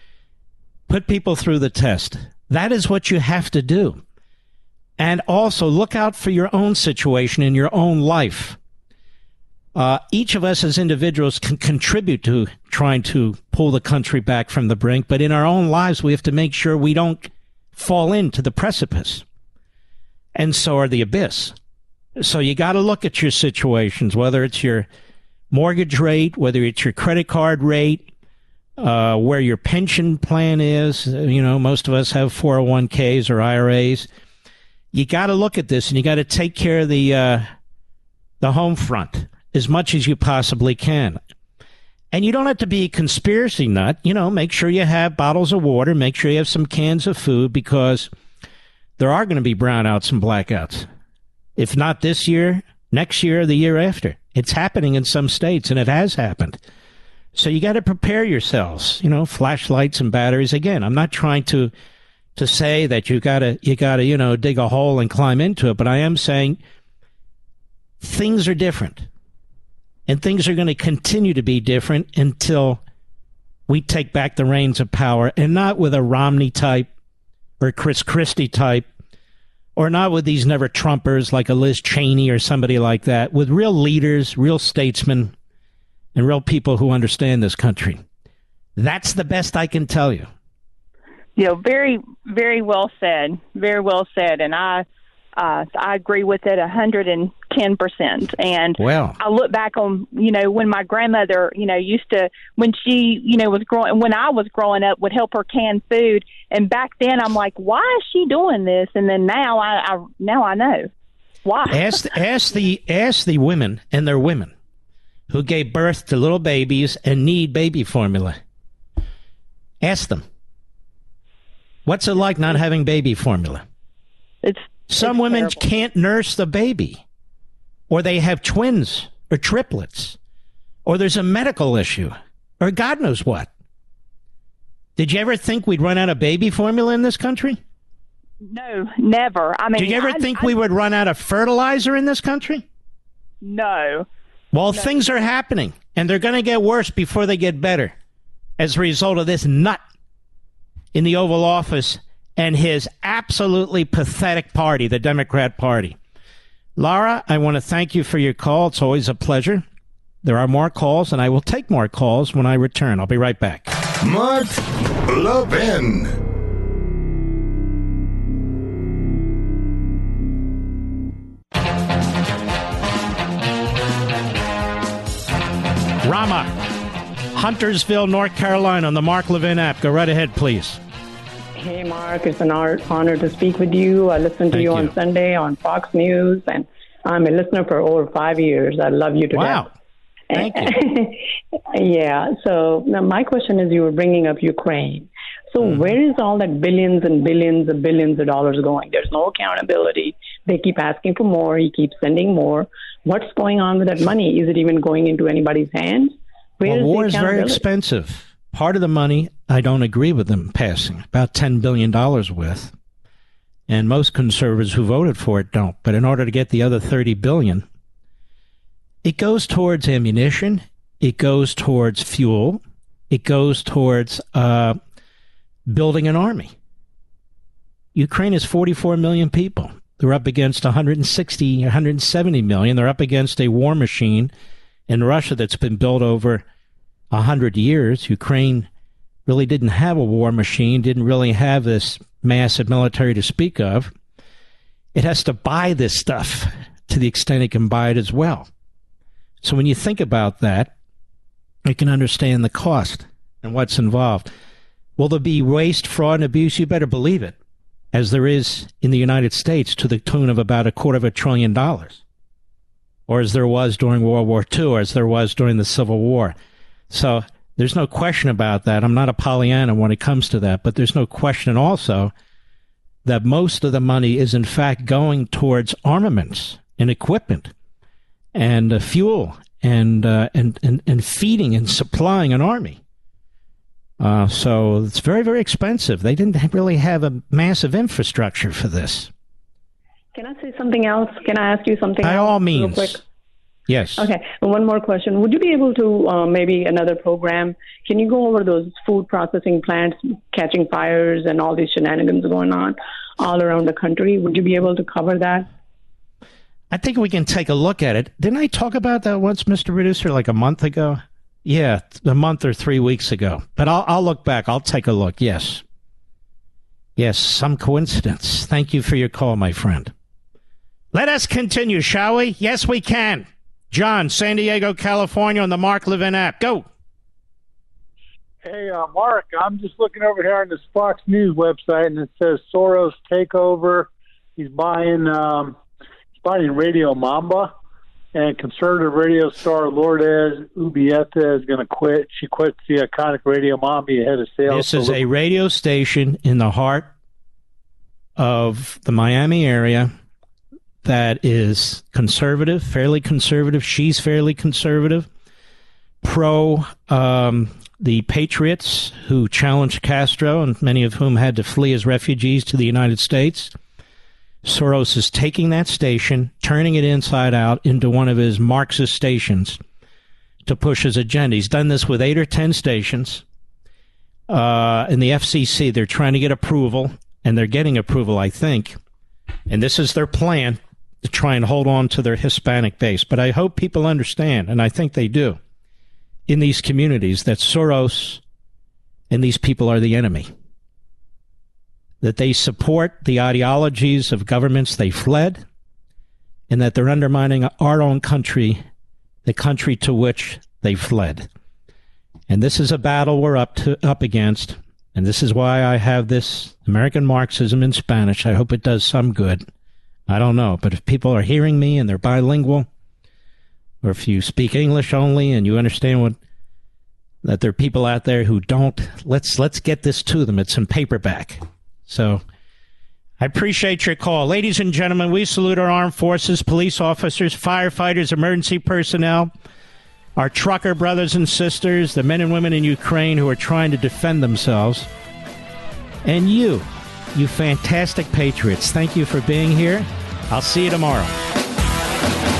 Put people through the test. That is what you have to do. And also look out for your own situation in your own life. Uh, each of us as individuals can contribute to trying to pull the country back from the brink, but in our own lives, we have to make sure we don't fall into the precipice. And so are the abyss. So you got to look at your situations, whether it's your mortgage rate, whether it's your credit card rate, uh, where your pension plan is. You know, most of us have four oh one k's or I R A's. You got to look at this, and you got to take care of the uh, the home front as much as you possibly can. And you don't have to be a conspiracy nut. You know, make sure you have bottles of water, make sure you have some cans of food, because there are going to be brownouts and blackouts. If not this year, next year, the year after. It's happening in some states, and it has happened. So you got to prepare yourselves, you know, flashlights and batteries. Again, I'm not trying to to say that you got to, you got to, you know, dig a hole and climb into it, but I am saying things are different. And things are going to continue to be different until we take back the reins of power, and not with a Romney type or Chris Christie type, or not with these never Trumpers like a Liz Cheney or somebody like that, with real leaders, real statesmen, and real people who understand this country. That's the best I can tell you. You know, very, very well said. Very well said. And I uh, I agree with it one hundred ten percent. And well, I look back on, you know, when my grandmother, you know, used to, when she, you know, was growing, when I was growing up, would help her can food. And back then I'm like, why is she doing this? And then now I, I now I know why. ask, ask the, ask the women, and they're women, who gave birth to little babies and need baby formula. Ask them. What's it like not having baby formula? It's Some it's women terrible. can't nurse the baby, or they have twins or triplets, or there's a medical issue, or God knows what. Did you ever think we'd run out of baby formula in this country? No, never. I mean, Did you ever I, think I, we would run out of fertilizer in this country? No. Well, No. things are happening, and they're going to get worse before they get better as a result of this nut in the Oval Office and his absolutely pathetic party, the Democrat Party. Laura, I want to thank you for your call. It's always a pleasure. There are more calls, and I will take more calls when I return. I'll be right back. Mark Levin. Rama, Huntersville, North Carolina, on the Mark Levin app. Go right ahead, please. Hey, Mark. It's an honor to speak with you. I listen to you, you on Sunday on Fox News, and I'm a listener for over five years. I love you to wow. death. Thank you. Yeah. So now my question is, you were bringing up Ukraine. So mm. where is all that billions and billions and billions of dollars going? There's no accountability. They keep asking for more. He keeps sending more. What's going on with that money? Is it even going into anybody's hands? Where well, is war is very expensive. Part of the money, I don't agree with them passing, about ten billion dollars worth. And most conservatives who voted for it don't. But in order to get the other thirty billion dollars, it goes towards ammunition. It goes towards fuel. It goes towards uh, building an army. Ukraine is forty-four million people. They're up against one hundred sixty, one hundred seventy million. They're up against a war machine in Russia that's been built over one hundred years. Ukraine really didn't have a war machine, didn't really have this massive military to speak of. It has to buy this stuff to the extent it can buy it as well. So when you think about that, you can understand the cost and what's involved. Will there be waste, fraud, and abuse? You better believe it, as there is in the United States to the tune of about a quarter of a trillion dollars, or as there was during World War Two, or as there was during the Civil War. So there's no question about that. I'm not a Pollyanna when it comes to that, but there's no question also that most of the money is in fact going towards armaments and equipment and uh, fuel and, uh, and and and feeding and supplying an army. Uh, so it's very, very expensive. They didn't really have a massive infrastructure for this. Can I say something else? Can I ask you something By else all means. real quick? Yes. Okay. And one more question. Would you be able to, uh, maybe another program, can you go over those food processing plants catching fires and all these shenanigans going on all around the country? Would you be able to cover that? I think we can take a look at it. Didn't I talk about that once, Mister Producer, like a month ago? Yeah, a month or three weeks ago. But I'll, I'll look back. I'll take a look. Yes. Yes, some coincidence. Thank you for your call, my friend. Let us continue, shall we? Yes, we can. John, San Diego, California, on the Mark Levin app. Go. Hey, uh, Mark, I'm just looking over here on this Fox News website, and it says Soros takeover. He's buying, um, he's buying Radio Mamba, and conservative radio star Lourdes Ubieta is going to quit. She quits the iconic Radio Mamba ahead of sales. This is a radio station in the heart of the Miami area that is conservative, fairly conservative. She's fairly conservative, pro um, the patriots who challenged Castro, and many of whom had to flee as refugees to the United States. Soros is taking that station, turning it inside out into one of his Marxist stations to push his agenda. He's done this with eight or ten stations. Uh, in the F C C, they're trying to get approval, and they're getting approval, I think. And this is their plan, to try and hold on to their Hispanic base. But I hope people understand, and I think they do, in these communities, that Soros and these people are the enemy. That they support the ideologies of governments they fled, and that they're undermining our own country, the country to which they fled. And this is a battle we're up to up against, and this is why I have this American Marxism in Spanish. I hope it does some good. I don't know, but if people are hearing me and they're bilingual, or if you speak English only and you understand what that there are people out there who don't, let's let's get this to them. It's in paperback. So I appreciate your call. Ladies and gentlemen, we salute our armed forces, police officers, firefighters, emergency personnel, our trucker brothers and sisters, the men and women in Ukraine who are trying to defend themselves. And you, you fantastic patriots, thank you for being here. I'll see you tomorrow.